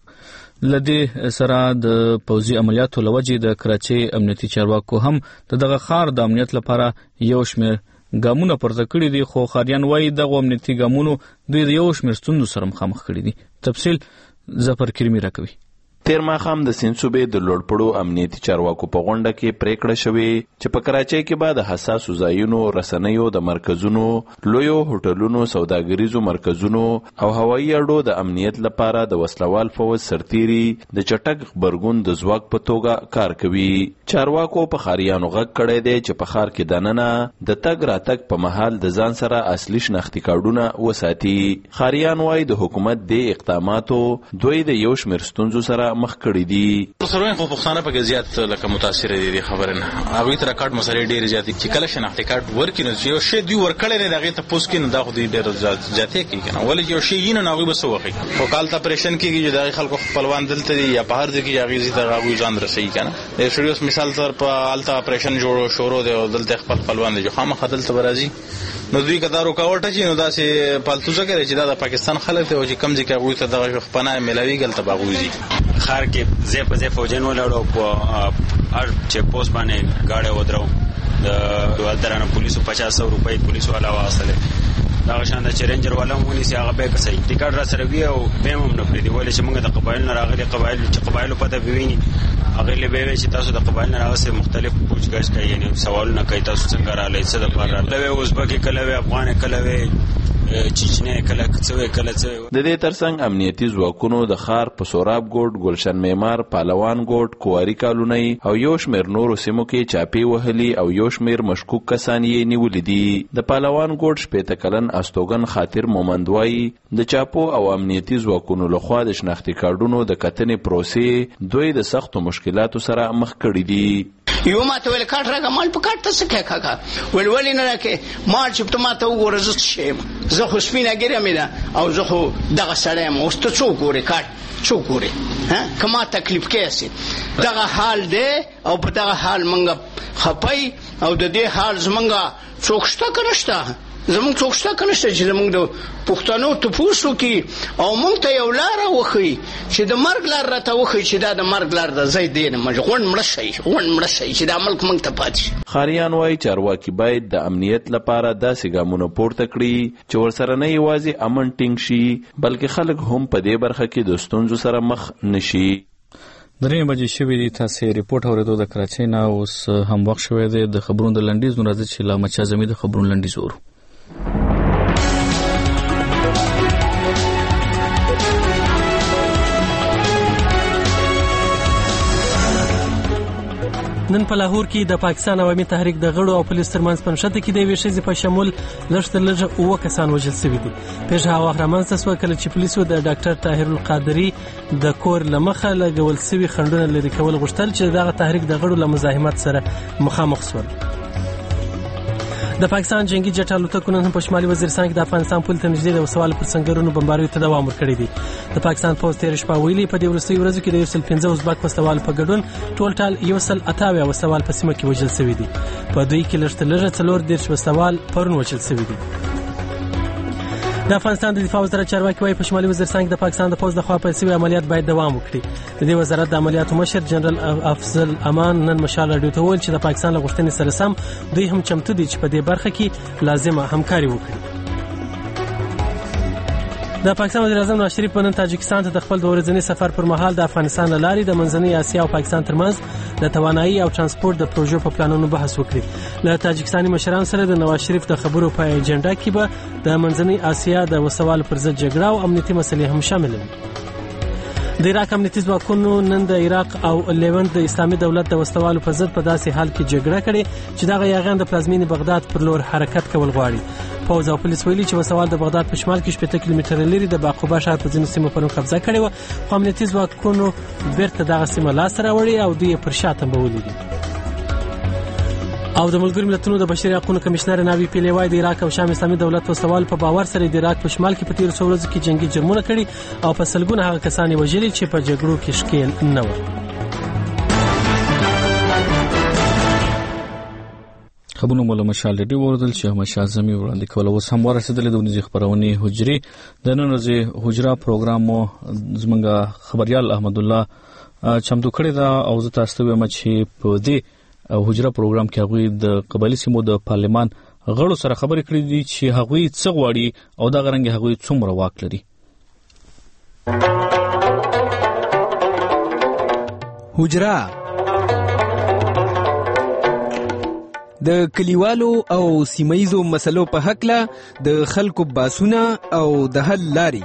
لدې سره د پوځي عملیاتو لوجې د کراچۍ امنیتي چارواکو هم د دغه ښار د امنیت لپاره یو شمېر ګامونه پورته کړي دي، خو ښاریان وایي دغه امنیتي ګامونو دوی د یو شمېر ستونزو سره مخامخ کړي دي. تفصیل ظفر کریمي راکوي. تیر ماښام د سیند صوبې د لوړپوړو امنیتي چارواکو په غونډه کې پریکړه شوې چې په کراچۍ کې به د حساسو ځایونو، رسنیو د مرکزونو، لویو هوټلونو، سوداګریزو مرکزونو او هوایي اډو د امنیت لپاره د وسلوال فوج سرتیري د چټک غبرګون د ځواک په توګه کار کوي. چارواکو په ښاریانو غږ کړی دی چې په ښار کې دننه د تګ راتګ په مهال د ځان سره اصلي شناختي کارډونه وساتي. ښاریان وایي د حکومت دې اقداماتو دوی د یو شمېر ستونزو سره مخ کړی دي. سروین خو پښتانه په زیات لکه متاثر دي خبره نه هغه تر کارت مسلې ډېر زیات چې کله شناخت کارت ورکینو یو شی دی ورکړل نه دغه ته پوس کین دا خو دې ډېر زیاتې کوي کنه ولې یو شی یې نه هغه بس وخی خو کال ته پریشن کیږي چې دغه خلکو خپلوان دلته دي یا بهر دي کې هغه زیات هغه ځان رسي کنه د شریوس مثال تر په التا اپریشن جوړ شروع دی دلته خپل خپلوان دي خامہ خدل ته راځي نو دوی کدا رکاوټ چې نو داسې پالتو ځکه چې دا د پاکستان خلک ته چې کم ځکه وي ته دغه خپنه ملاوي ګل تباغوزي خار کې زه په زه فوجن ولاړو په هر چیک پوسټ باندې گاډي ودرو د ولدرانو پولیسو پچاس سو روپۍ پولیسو والا واصله دا شان د چیلنجر والا مونږ سي هغه به کسي ټیکټ را سره وی او به هم نه پریدي ولې چې موږ د قبایل نه راغلي قبایل چې قبایل په د ویني هغه له به چې تاسو د قبایل نه راوسه مختلف پوښتنه کوي یعنی سوالونه کوي تاسو څنګه را لای څه د پاره لوي اوزبکی کله وی افغان کله وی چچنه کله څه کله څه. د دې ترڅنګ امنیتي ځواکونو د خار په سوراب ګوټ، گلشن معمار، پهلوان ګوټ، کواری کالونی او یو شمېر نورو سیمو کې چاپی وهلي او یو شمېر مشکوک کسان یې نیولي دي. د پهلوان ګوټ شپېته کلن استوګن خاطر مومند وایي د چاپو او امنیتي ځواکونو لخوا د شناختي کارډونو د کتنې پروسې دوی د سختو مشکلاتو سره مخ کړي دي. یو ماته ویل کارت راکړه، مال په کارت ته څه کوې کاکا؟ ویل ولې نه راکړې؟ مال چې ته ماته وګوره زه څه شی یم، زه خو سپینه ږیره مې ده او زه خو دغه سړی یم. اوس ته څه وګورې کارت څه وګورې؟ که ما تکلیف کیسې دغه حال دی او په دغه حال موږ خپی او د دې حال زموږ څوک شته که نشته؟ زموږ څوک شته که نشته چې زموږ د پښتنو تپوس وکړي او موږ ته یو لاره وښیي چې د مرګ لار راته وښیي چې دا د مرګ لار ده، زه یې دی نه غونډ مړه شئ غونډ مړه شئ چې دا ملک موږ ته پاتې شي. خاریان وایي چارواکي باید د امنیت لپاره داسې ګامونه پورته کړي چې ورسره نه یوازې امن ټینګ شي بلکې خلک هم په دې برخه کې د ستونزو سره مخ نشي. درې بجې شوې دي، تاسې ریپورټ اورېدو د کراچۍ نه. اوس هم وخت شوی دی د خبرونو د لنډیز. نو راځي چې لا مچا زمي د خبرونو لنډیز اورو. نن په لاهور کې د پاکستان عوامي تحریک د غړو او پولیس ترمنځ په نښته کې د یوې ښځې په شمول لږ تر لږه اووه کسان وژل شوي دي. پېښه هغه وخت رامنځته شوه کله چې پولیسو د ډاکټر طاهر القادري د کور له مخه لګول شوي خنډونه لرې کول غوښتل چې دغه تحریک د غړو له مزاحمت سره مخامخ شول. د پاکستان جنگي جټ الوتکو نن په شمالي وزیرستان کې د افغانستان پولې ته نږدې د وسوال پر سنگرونو بمباریو ته دوام ورکړی دی. د پاکستان پوځ تېره شپه ویلي په دې وروستیو ورځو کې د یو سل پنځه ازبک وسوال په ګډون ټول ټال یو سل اته اویا وسوال په سیمه کې وژل شوي دي. په دوی کې لږ تر لږه څلور دېرش وسوال پرون وژل شوي دي. د افغانستان د دفاع وزارت چارواکي وايي په شمالي وزیرستان کې د پاکستان د پوځ لخوا پیل شوي عملیات باید دوام وکړي. د دې وزارت د عملیاتو مشر جنرال افضل امان نن مشال راډیو ته وویل چې د پاکستان له غوښتنې سره سم دوی هم چمتو دي چې په دې برخه کې لازمه همکاري وکړي. د پاکستان وزیر اعظم نواز شریف نن تاجکستان ته د خپل دوه ورځني سفر پر مهال د افغانستان له لارې د منځنۍ اسیا او پاکستان ترمنځ د توانایي او ترانسپورت د پروژو په پلانونو بحث وکړي. له تاجکستاني مشرانو سره د نواز شریف د خبرو په اجنډا کې به د منځنۍ اسیا د وسوالو پر ضد جګړه او امنیتي مسلې هم شامل دي. د عراق امنیتي ځواکونو نن د عراق او لیونت د اسلامي دولت د وسوالو په ضد په داسې حال کې جګړه کړې چې دغه یاغیان د پلازمینې بغداد پر لور حرکت کول غواړي. پوځ او پولیس ویلي چې وسوال د بغداد په شمال کې شپېته کیلومتره لري د باقوبه ښار په ځینو سیمو پرون قبضه کړې وه، خو امنیتي ځواکونو بیرته دغه سیمه لاسته راوړې او دوی یې پر شا تمبولي دي. او د ملګرو ملتونو د بشري حقوقو کمشنر ناوی پیلي وای د عراق او شام اسلامي دولت وسوال په باور سره د عراق په شمال کې په تیر څو ورځو کې جنگي جرمونه کړي او په سلګونه هغه کسان وژلي چې په جګړو کې ښکیل نه و. خبرونه مولا مشال ډېر وردل چې مشال زمي وړاندې کول. اوس هم ورسېدلې د ونیزي خبرونه حجري د نن ورځې حجرا پروګرام مو زمونږ خبريال احمد الله چمتو کړی دا او زه تاسو ته وایم چې په دې حجرا پروګرام کې هغه د قبایلی سیمو د پارلمان غړو سره خبرې کړې دي چې هغه څه غواړي او دا غرنګ هغه څومره واک لري. حجرا د کلیوالو او سیمایزو مسلو په حق له د خلکو باسونه او د حل لاري.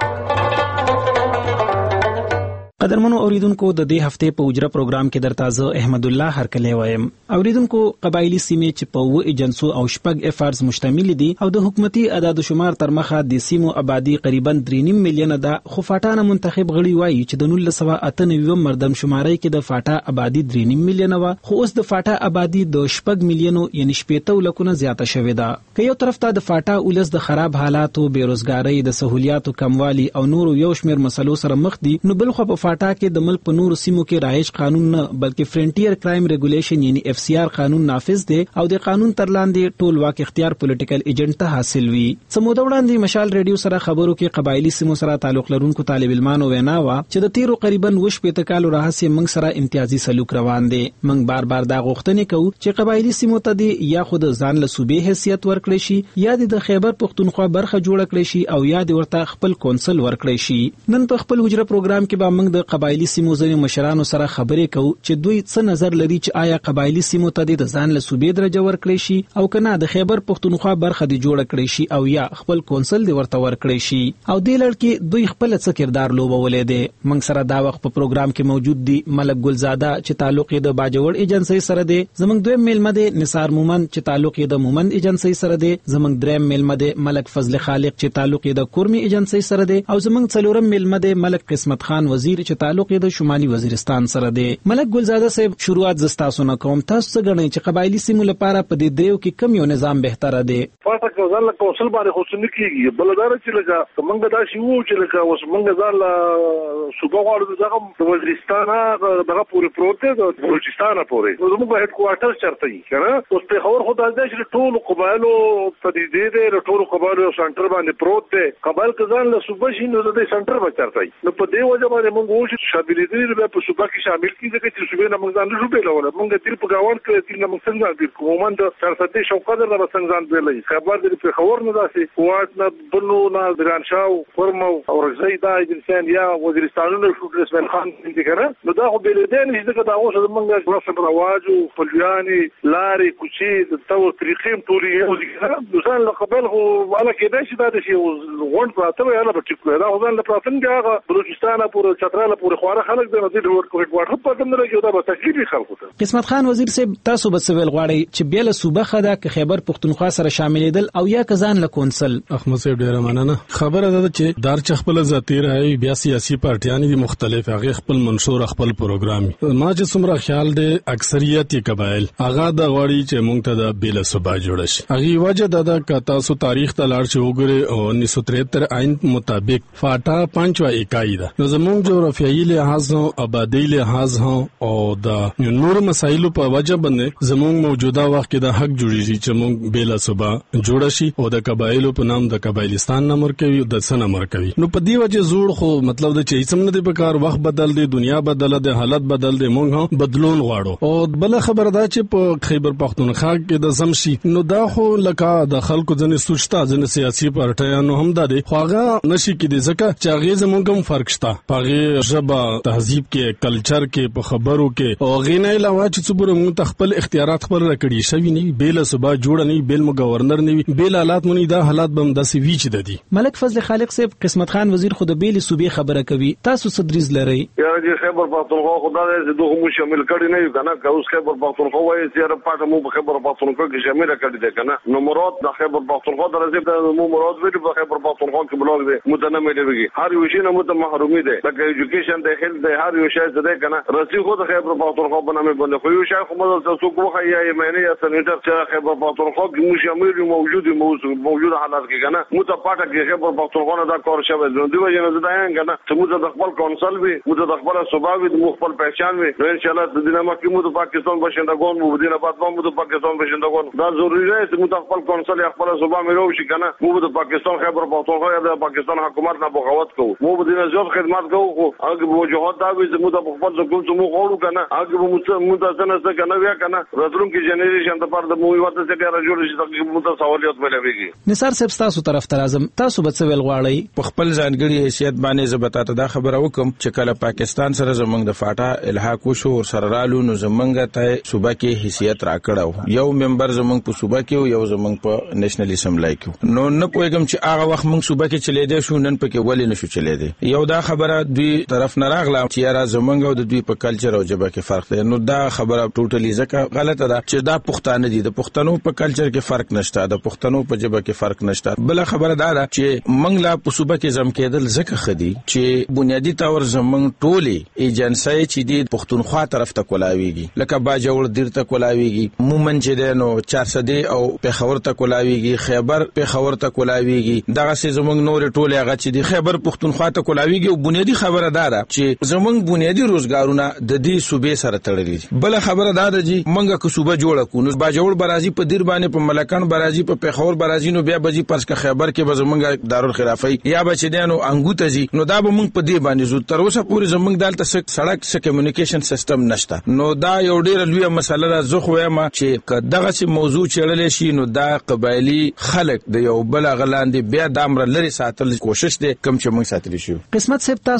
قدرمنو اوریدونکو د دې هفته په اجرا پروګرام کې درته زه احمد الله هرکلی وایم. اوریدونکو قبایلی سیمې چې په و ایجنسو او شپږ افارز مشتمل دي او د حکومتي اعداد و شمار تر مخه د سیمو آبادی تقریبا درې نیم میلیون ده، خو فاټا منتخب غړي وایي چې د نولس سوه اته نوي مردم شماري کې د فاټا آبادی درې نیم میلیون و، خو اوس د فاټا آبادی د شپږ میلیونو یعنی شپېته لکونه زیاته شوې ده. که یو طرف ته د فاټا ولس د خراب حالاتو، بیروزګاری، د سہولیاتو کموالی او نورو یو شمیر مسلو سره مخ دي، نو بل خو په فاټا کې د ملک په نورو سیمو کې رایج قانون نه بلکې فرنټیر کرایم ریګولیشن یعنی اف سی آر قانون نافذ دی او د قانون تر لاندې ټول واک اختیار پولیټیکل ایجنټ ته حاصل وي. سموده وړاندې مشال ریډیو سره خبرو کې قبایلی سیمو سره تعلق لرونکو طالب علمانو وینا وا چې د تیرو قریبا وش پېته کالو راهسي موږ سره امتیازي سلوک روان دي. موږ بار بار دا غوښتنې کوو چې قبایلی سیمو ته دی یا خود ځان له صوبې حیثیت ورکړي شي یا د خیبر پختونخوا برخه جوړ کړي شي او یا د ورته خپل کونسل ورکړي شي. نن په خپل حجره پروګرام کې به موږ د د قبایلی سیمو ځینې مشرانو سره خبرې کوو چې دوی څه نظر لري چې آیا قبایلی سیمو ته د ځان له صوبې درجه ورکړي شي او کنه د خیبر پښتونخوا برخه دی جوړ کړي شي او یا خپل کونسل دی ورته ورکړي شي او د لړ کې دوی خپل څه کردار لوبولې دي. موږ سره دا وخت په پروګرام کې موجود دي ملک ګلزاده چې تعلق یې د باجوړ ایجنسی سره دی، زموږ دویم میلمه دی نثار مومن چې تعلق یې د مومن ایجنسی سره دی، زموږ دریم میلمه دی ملک فضل خالق چې تعلق یې د کورمی ایجنسی سره دی او زموږ څلورم میلمه دی ملک قسمت خان وزیر چې تعلق یې د شمالي وزیرستان سره دی. ملک ګلزاده صاحب شروعات زستاسو نه کوم، تاسو څه غواړئ چې قبایلی سیمو لپاره په دې دریو کې کوم یو نظام بهتره دی؟ فاته ځل له کونسل باندې خو څه کیږي بلدار چې لکه موږ دا شی وو چې لکه اوس موږ ځل صوبه غواړو دغه د وزیرستان دغه پوری پروت دی د بلوچستان پورې زموږ هډ کوارټر چرته یې کنه اوس په خبر خو دا چې ټول قبایلو په دې دې ټول قبایلو سنټر باندې پروت دی قبایل کزان له صوبه شي نو د سنټر بچرته نو په دې وجه باندې موږ وو چې شامل دي په صوبه کې شامل کیږي چې صوبې نه موږ ځان نه جوړ لول موږ تیر په گاوند کې تیر نه موږ څنګه دي کومند سرسدي شوقدر نه څنګه ځان ویلې خبر دې په خبر نه داسي قوات نه بنو نه دران شاو فرمو او رجزي دا انسان یا وزیرستانونو شو اسماعیل خان دې کنه نو دا خو بلدان چې دا اوس موږ رسم رواج او فلویاني لاري کوچي د تور طریقې ټولې یو دي ځان له قبل خو والا کې دا شي دا شي غونډ پراته وي انا بچو دا ځان له پراتن هغه بلوچستان پورې چتراله پورې خواره خلک د دې ورټ کوټ په دم نه راځي دا به تکلیف خلکو ته. قسمت خان وزیر صاحب تاسو به سویل غواړئ چې بیل صوبه خدا ک خیبر پښتونخوا سره شاملېدل او یا کزان له کونسل؟ احمد صاحب ډیره مننه. خبره ده چې دار چ خپل ذاتی راي بیا سیاسي پارټیان دي مختلف هغه خپل منشور خپل پروګرام ما چې څومره خیال دی اکثریت قبایل هغه د غواړي چې موږ ته د بیل صوبه جوړ شي. هغه وجه ده د تاسو تاریخ ته لاړ شي وګوره او انیس سو تریہتر عین مطابق فاټا پنځه اکائی ده نو زموږ جغرافیایي لحاظ او آبادی لحاظ او د نور مسایلو په وجه باندې زموږ موجوده وخت کې د حق جوړیږي چې موږ بیل صوبه جوړ شي او د قبایلو په نام د قبایلستان نمبر کوي د سن نمبر کوي نو په دې وجه زوړ خو مطلب د چې سم نه دی په کار وخت بدل دی دنیا بدل دی حالت بدل دی موږ هم بدلون غواړو او بل خبره ده چې په خیبر پختونخوا کې د زمشي نو دا خو لکه د خلکو ځنې سوچتا ځنې سیاسي پارټیانو هم ده خو هغه نشي کې دي ځکه چې هغه زموږ هم فرق شته په ژبه تهذیب کې کلچر کې په خبرو کې او غینه علاوه چې څومره موږ خپل اختیارات خپل راکړي شوی نه بیل صوبه جوړ نه بیل مو گورنر نه بیل حالات مونږ دا حالات بم داسې وی چې ددي. ملک فضل خالق صاحب قسمت خان وزیر خود بیل صوبې خبره کوي تاسو صدریز لري یا چې خیبر پختونخوا خدای دې دوه مو شامل کړي نه یو کنه که اوس خیبر پختونخوا وایي چې پاټه مو په خیبر پختونخوا کې شامل کړي دي کنه نو مراد د خیبر پختونخوا درځي د مو مراد ویل په خیبر پختونخوا کې بلاګ دي متنمه دی هر یو شي نه مت محرومي دي لکه ایجوکیشن د هیل د هر یو شي څه ده کنه رسي خو د خیبر پختونخوا بنامه باندې خو یو شي خو مدل تاسو کوه یا یمنی یا سنټر چې خیبر پختونخوا کې مو شامل موجود موجود حالات کې کنه مو ته پاټه کې خیبر پختونخوا نه دا کار شوی نو دی وجه نه دا یم کنه چې مو د خپل کونسل وي مو د خپل صوبه وي مو خپل پہچان وي نو ان شاء الله د دینه مکه مو د پاکستان باشندگان مو دینه بعد مو د پاکستان باشندگان دا ضروری دی چې مو د خپل کونسل یا خپل صوبه ملو شي کنه مو د پاکستان خیبر پختونخوا یا د پاکستان حکومت نه بغاوت کوو مو د دینه زیات خدمت کوو خو هغه وجوهات دا وي چې مو د خپل حکومت مو غوړو کنه هغه مو مو د څنګه کنه بیا کنه راتلونکي جنریشن ته پر د مو وته چې ډیر جوړ شي چې مو ته سہولیت ملويږي. نثار صاحب تاسو طرف ته راځم تاسو به څه ویل غواړئ؟ په خپل ځانګړي حیثیت باندې زبطاته دا خبره وکم چې کله پاکستان سره زمونږ د فاټا الحاق وشو او سره رالو نو زمونږ ته صوبه کې حیثیت راکړو یو ممبر زمونږ په صوبه کې یو زمونږ په نېشنل اسمبلی کې نو نه پوهیږم چې هغه وخت موږ صوبه کې چلے دي شو نن پکې ولې نشو چلے دي یو دا خبره دوی طرف نه راغله چې را زمونږ او د دوی په کلچر او ژبه کې فرق دی نو دا خبره ټوټلی ځکه غلطه ده چې دا پښتانه دي د پښتنو په کلچر کې فرق نشته د پښتنو په ژبه کې فرق نشته. بل خبره دا ده چې موږ لا په صوبه کې زم کېدل ځکه خدي چې بنیادی تور زمونږ ټولي ایجنسی چې دی پښتونخوا طرف ته کولاویږي لکه باجوړ دیر ته کولاویږي مومن چې دی نو چار سدې او پیښور ته کولاویږي خیبر پیښور ته کولاویږي دغه سي زمونږ نور ټولي هغه چې دی خیبر پښتونخوا ته کولاویږي او بنیادی خبره دا ده چې زمونږ بنیادی روزګارونه د دې صوبې سره تړلي دي. بل خبره دا ده چې موږ که صوبه جوړه کو نو باجوړ برازي په دیر باندې په ملکان برازي په پیښور برازي نو بیا بجی پرس که خیبر کې به زمونږ دارالخلافي یا بچ دینو انګوته زی نو دا به موږ په دې باندې زو تر اوسه پورې زمونږ دالته سړک س کمیونیکیشن سیستم نشته نو دا یو ډیر لوی مسله ده. زه خو یم چې دغه څه موضوع چړلې شي نو دا قبایلی خلک د یو بل غلاندې بیا د امر لري ساتل کوشش دي کم چې موږ ساتلی شو. قسمت صاحب تاسو او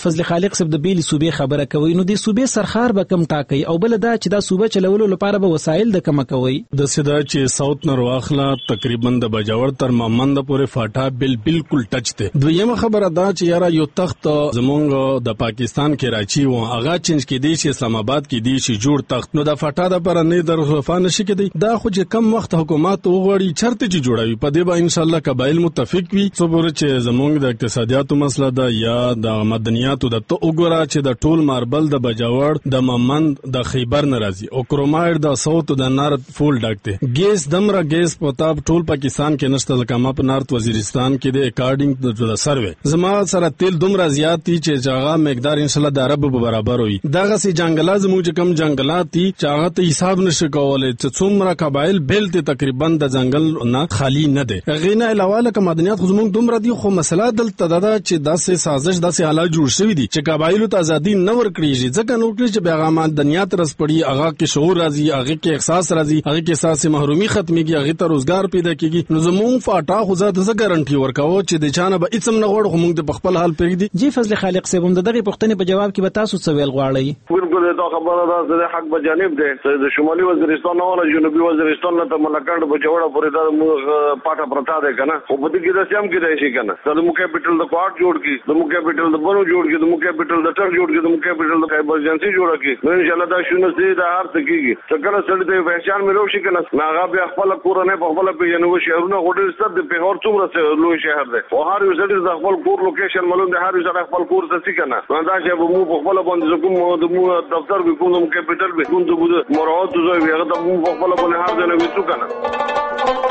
فضل خالق صاحب د بیل صوبې خبره کوي نو د صوبې سرخار به کم ټاکي او بل دا چې دا صوبې چلولو لپاره به وسایل د کم کوي د سدا چې ساوث نرواخلا تقریبا د بجاور تر مامند پورې فاټا بل بالکل ټچ ته دویمه خبره دا چې یاره یو تخت زمونږ د پاکستان کې راچی و هغه چینج کې دی چې اسلام آباد کې دی چې جوړ تخت نو د فاټا د پر نه در خفانه شي کې دا خو چې کم وخت حکومت وغوړي چرته چې جوړوي په دې به ان شاء الله قبایل متفق وي څو پورې چې زمونږ د اقتصادیاتو مسله ده یا د مدنیاتو د تو وګوره چې د ټول ماربل د بجاور د ممند د خیبر ناراضي او کرومایر د ساوث د نارت فول ډاکته ګیس دمره ګیس پتاب ټول پاکستان کې نشته لکه ما په نارت وزیرستان کې د اکارډینګ د سروې زما سره تیل دومره زیات دي چې جاغه مقدار ان شاء الله د عرب برابر وي دغه سي جنگلات زموږ کم جنگلات دي چې هغه ته حساب نشي کولای چې څومره قبایل بیل ته تقریبا د جنگل نه خالی نه دي غینه علاوه لکه مدنیات خو زموږ دومره دي خو مسله دلته دا چې داسې سازش داسې حالات جوړ شوی دي چې قبایل ته ازادي نه ورکړي ځکه نو چې پیغام مدنیات رس پړي هغه کې شعور راځي هغه کې احساس راځي هغه کې احساس محرومي ختميږي هغه ته روزګار پیدا کیږي نو زموږ فاټا خو ذات ز ګارانټي ورکاو چې د چانه به اڅم نه غوړ خو موږ د خپل حال پرېږدي جی فضل خالق صاحب هم دغه پښتنې په جواب کې به تاسو څه ویل غواړئ بالکل دا خبره ده د حق بجانب ده د شمالي وزیرستان او جنوبي وزیرستان ته ملکانډ په جوړه پورې دا پاټه پرتا ده کنه او په دې کې د سیم کې دی شي کنه د مو کیپټل د کوارټ جوړ کی د مو کیپټل د بنو جوړ کی د مو کیپټل د ټر جوړ کی د مو کیپټل د ایمرجنسي جوړ کی نو ان شاء الله دا شونه سي دا هر څه کیږي څنګه سړی ته پہچان ملو شي کنه ناغه به خپل کور نه په خپل پیژنو شهرونه غوډل ستر د پیغور څومره لوی شهر ده او هر یو ځای د خپل کور لوکیشن معلوم ده هر یو ځای خپل کور څه سی کنه دا چې مو په خپل باندې کوم د مو دفتر به کوم کیپټل به کوم د مراعات زوی هغه د مو په خپل باندې هر ځای نه وڅو کنه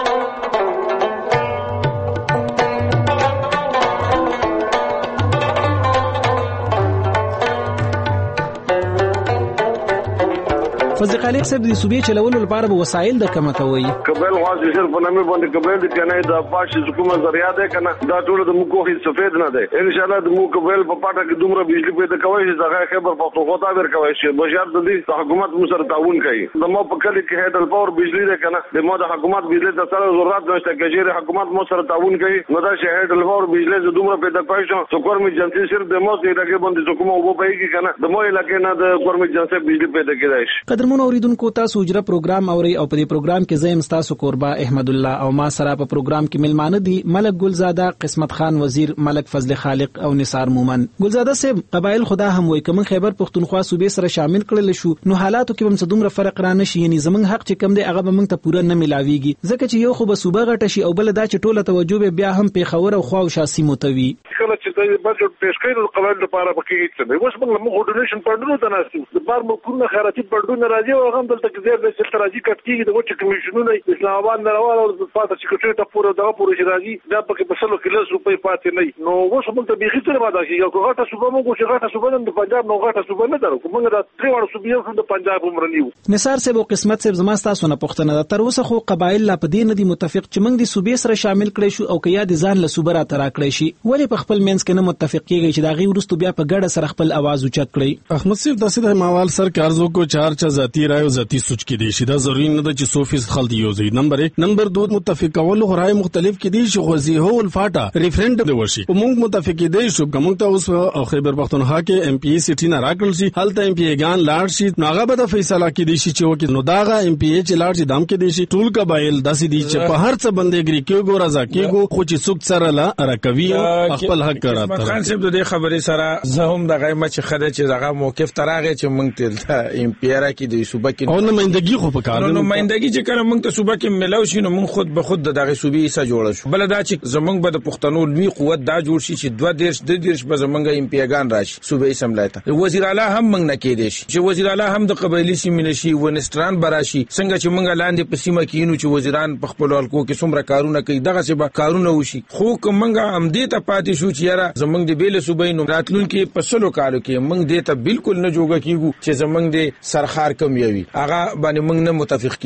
فضل خالق صاحب د صوبې چلولو لپاره به وسایل د کم کوي قبل غواړي چې په نامه باندې قبل د کنه د پاش حکومت ذریعہ ده کنه دا ټول د موکو هیڅ سفید نه ده ان شاء الله د موکو قبل په پټه کې دومره بجلی پیدا کوي چې هغه خبر پښتونخوا ته ور کوي چې بشار د دې حکومت مو سره تعاون کوي د مو په کلی کې هډل پاور بجلی ده کنه د مو د حکومت بجلی د سره ضرورت نشته چې حکومت مو سره تعاون کوي نو دا چې هډل پاور بجلی د دومره پیدا کوي چې کورمي جنسي صرف د مو سره کې باندې حکومت وو پېږي کنه د مو علاقې نه د کورمي جنسي بجلی پیدا کېدای شي قدرمن اوریدونکو تاسو اجرا پروګرام اوري او په دې پروګرام کې زم تاسو قربا احمد الله او ما سره په پروګرام کې ملمانه دي ملک ګلزاده قسمت خان وزیر ملک فضل خالق او نثار مومن ګلزاده صاحب قبایل خدا هم وای کوم خیبر پښتونخوا صوبې سره شامل کړل شو نو حالاتو کې هم څه دومره فرق را نشي یعنی زمونږ حق چې کم دی هغه به موږ ته پوره نه ملاويږي ځکه چې یو خو به صوبه غټه شي او بل دا چې ټوله توجه به بیا هم په خور او خوا او شاسي متوي کله چې د بجټ پیش کړي د قبایل لپاره پکې هیڅ نه اوس موږ موږ ډونیشن پړډونو ته ناسو د بار مو کومه خیراتي پړډونه راځي او هغه دلته کې زیات چې راځي کټکیږي د وچ کمیشنونو اسلام آباد نه راوړل او پاتې سکرټری ته پوره دغه پوره چې راځي دا پکې په سلو کې لږ روپۍ پاتې نه نو اوس موږ ته بيخي تر باندې چې یو غټه صوبه موږ چې غټه صوبه د پنجاب نو غټه صوبه نه درو موږ د تریوړ صوبې د پنجاب عمرنیو نثار صاحب او قسمت صاحب زما تاسو نه پښتنه ده تر اوسه خو قبایل لا پدې نه دي متفق چې موږ د صوبې سره شامل کړي شو او کیا د ځان له صوبه را ترا کړی شي ولی په خپل منځ کې نه متفق کیږي چې دا غي ورستو بیا په ګډه سره خپل आवाज اوچت کړي احمد صاحب داسې د ماوال سر کارزو کو چار چا ذاتی رائے او ذاتی سوچ کې دي شي دا ضروري نه ده چې سو فیصد خلک یوځي نمبر یک نمبر دو متفق کول رائے مختلف کې دي چې غوځي هو الفاټا ریفرندم ورشي او موږ متفق دي شو کوم ته اوس خیبر پختونخوا کې ام پی ای سټی نه راکړل شي هلته ام پی ای ګان لاړ شي ناغه به د فیصله کې دي چې وکړي نو داغه ام پی ای چې لاړ شي دام کې دي شي ټول قبایل داسې دي چې په هر څه باندې ګری کې ګور رضا کېګو خو چې څوک سره لا راکوي خپل حق راته خان صاحب د خبرې سره زه هم د غیمه چې خده چې دغه موقف تراغه چې موږ تل ام پی ار کې د صوبه کې او نمائندګي خو په کار نو نمائندګي چې کله موږ ته صوبه کې ملو شي نو موږ خود به خود دغه صوبې سره جوړ شو بل دا چې زمونږ به د پښتنو لوی قوت دا جوړ شي چې دوه دیرش د دیرش به زمونږ ام پی ګان راشي صوبې سملایته وزیر اعلی هم موږ نه کې دي چې وزیر اعلی هم د قبایلی سیمې نشي ونستران براشي څنګه چې موږ لاندې په سیمه کې نو چې وزیران په خپل حلقو کې څومره کارونه کوي دغه څه به کارونه وشي خو کومنګ هم دې ته پاتې شو چې یاره زمونږ د بیل صوبې نو راتلونکي په سلو کالو کې موږ دې ته بالکل نه جوړه کیږو چې زمونږ د سرخار کم یوي هغه باندې موږ نه متفق کیږو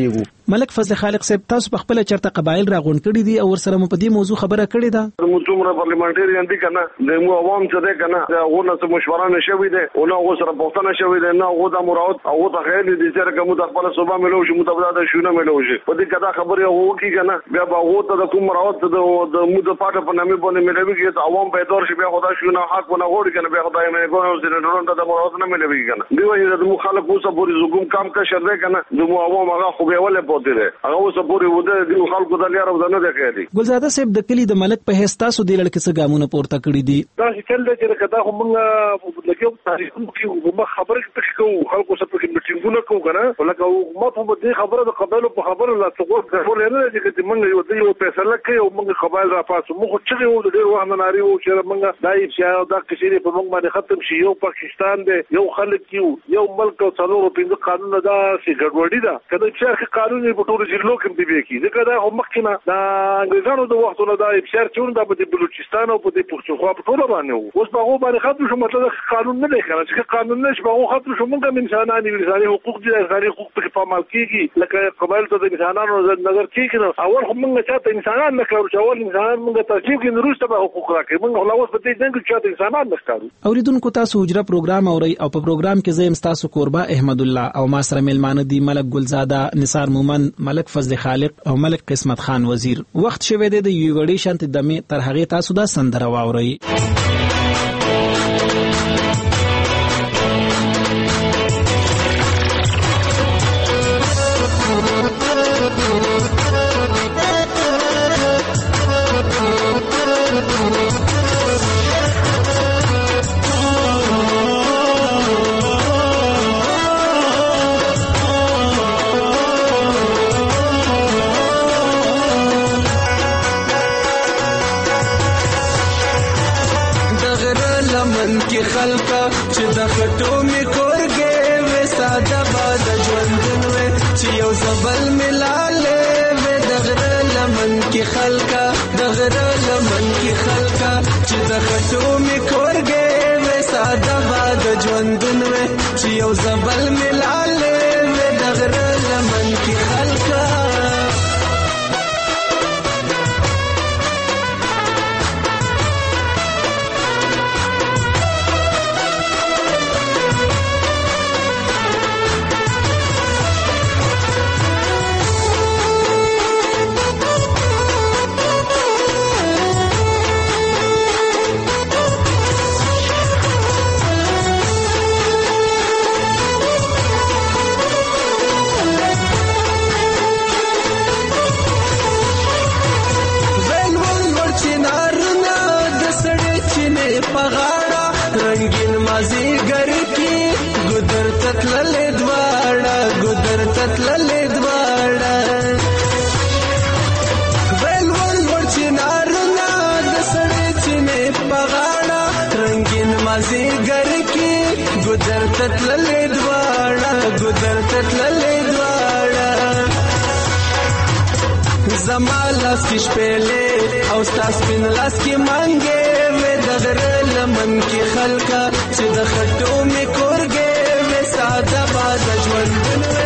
ملک فضل خالق صاحب تاسو په خپل چرته قبایل راغون کړي دي او ورسره مو په دې موضوع خبره کړې ده؟ مو څومره پارلیمنټریان دي کنه د مو عوام څه ده کنه هغه نه مشوره نشوي ده او نه هغه سره پوښتنه شوی ده نه هغه د مراد او د خیر دي چې کوم د خپل صوبه ملو شي متبادل شونه ملو شي په دې کدا خبره هو کی کنه بیا به هو ته د کوم مراد د مو د پاټه په نامه باندې ملوي چې عوام په دور شي بیا خدای شونه حق ونه غوړي کنه بیا خدای مې ګورو چې نورون د مراد نه ملوي کنه دی وایي د مو خلک اوسه پوری زګوم کام کا شر ده کنه د مو عوام هغه خو به ولې پوتې ده هغه اوسه پوری وده د خلکو د لیارو نه ده کوي ګلزاده صاحب د کلی د ملک په هستا سو د لړکې څخه ګامونه پورته کړی دي دا چې کله چې کدا هم موږ لګیو تاریخونو کې ومه خبره کې کوو خلکو سره په میټینګونه کوو کنه ولکه ما په دې خبره د قبایلو په خبره لا څه ټول نه دي چې موږ یو د یو فیصله کوي او موږ قبایل را پاسو موږ چې یو د ډیر وخت ناري وو چې موږ دای چې دا کشيري په موږ باندې ختم شي یو پاکستان دی یو خلک یو یو ملک او څلورو پنځه قانون دا چې ګډوډي ده کله چې قانون په ټولو ضلعو کې دی به کې ځکه دا هم مخکنه دا انګلیزانو د وختونو دا افشار چون دا په بلوچستان او په پښتونخوا په ټولو باندې اوس په هغه باندې ختم شو مطلب قانون نه دی کنه چې قانون نشي په هغه ختم شو موږ انسانان انساني حقوق دي انساني حقوق په پامال کېږي لکه قبایل ته د انسانانو نظر کېږي اول هم موږ چاته انسانان نه کړو چې اول انسانان موږ ترتیب کې نورسته به حقوق راکړي موږ خلاص په دې څنګه چې چاته انسانان نه کړو اوریدونکو تاسو حجره پروګرام اوري او په پروګرام کې زم تاسو قربا احمد الله او ما سره ملمانه دي ملک ګلزاده نثار مومن ملک فضل خالق او ملک قسمت خان وزیر وخت شوه د یو وړي شانت دمه تر هغه تاسو دا سندره واوري زمالاس کی شپېلې او ستاس پین لاس کی مانګې وې د غره لمن کی خلکا چې د خټو می کورګې وې ساده باز ژوند وې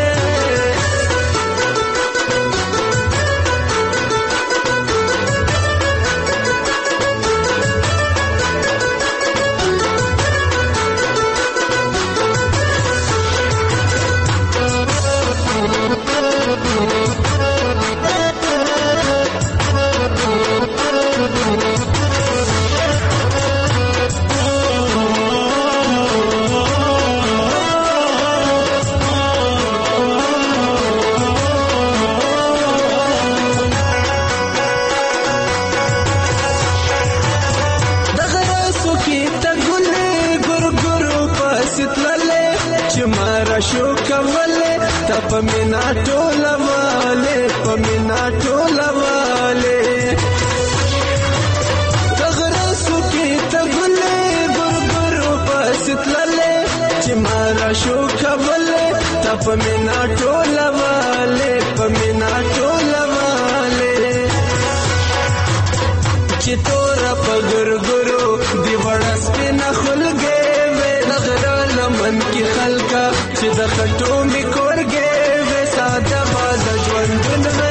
شو کوله ته پمینا ټوله والے پمینا ټوله والے دغره سو کې ته ګلې ګورګورو پستلله چې مارا شو کوله ته پمینا ټوله والے پمینا ټوله والے چې تور پګورګورو دی وړس په نخلګې من کی خلکا چې د خټو می کورګې و ساده باز ژوند وې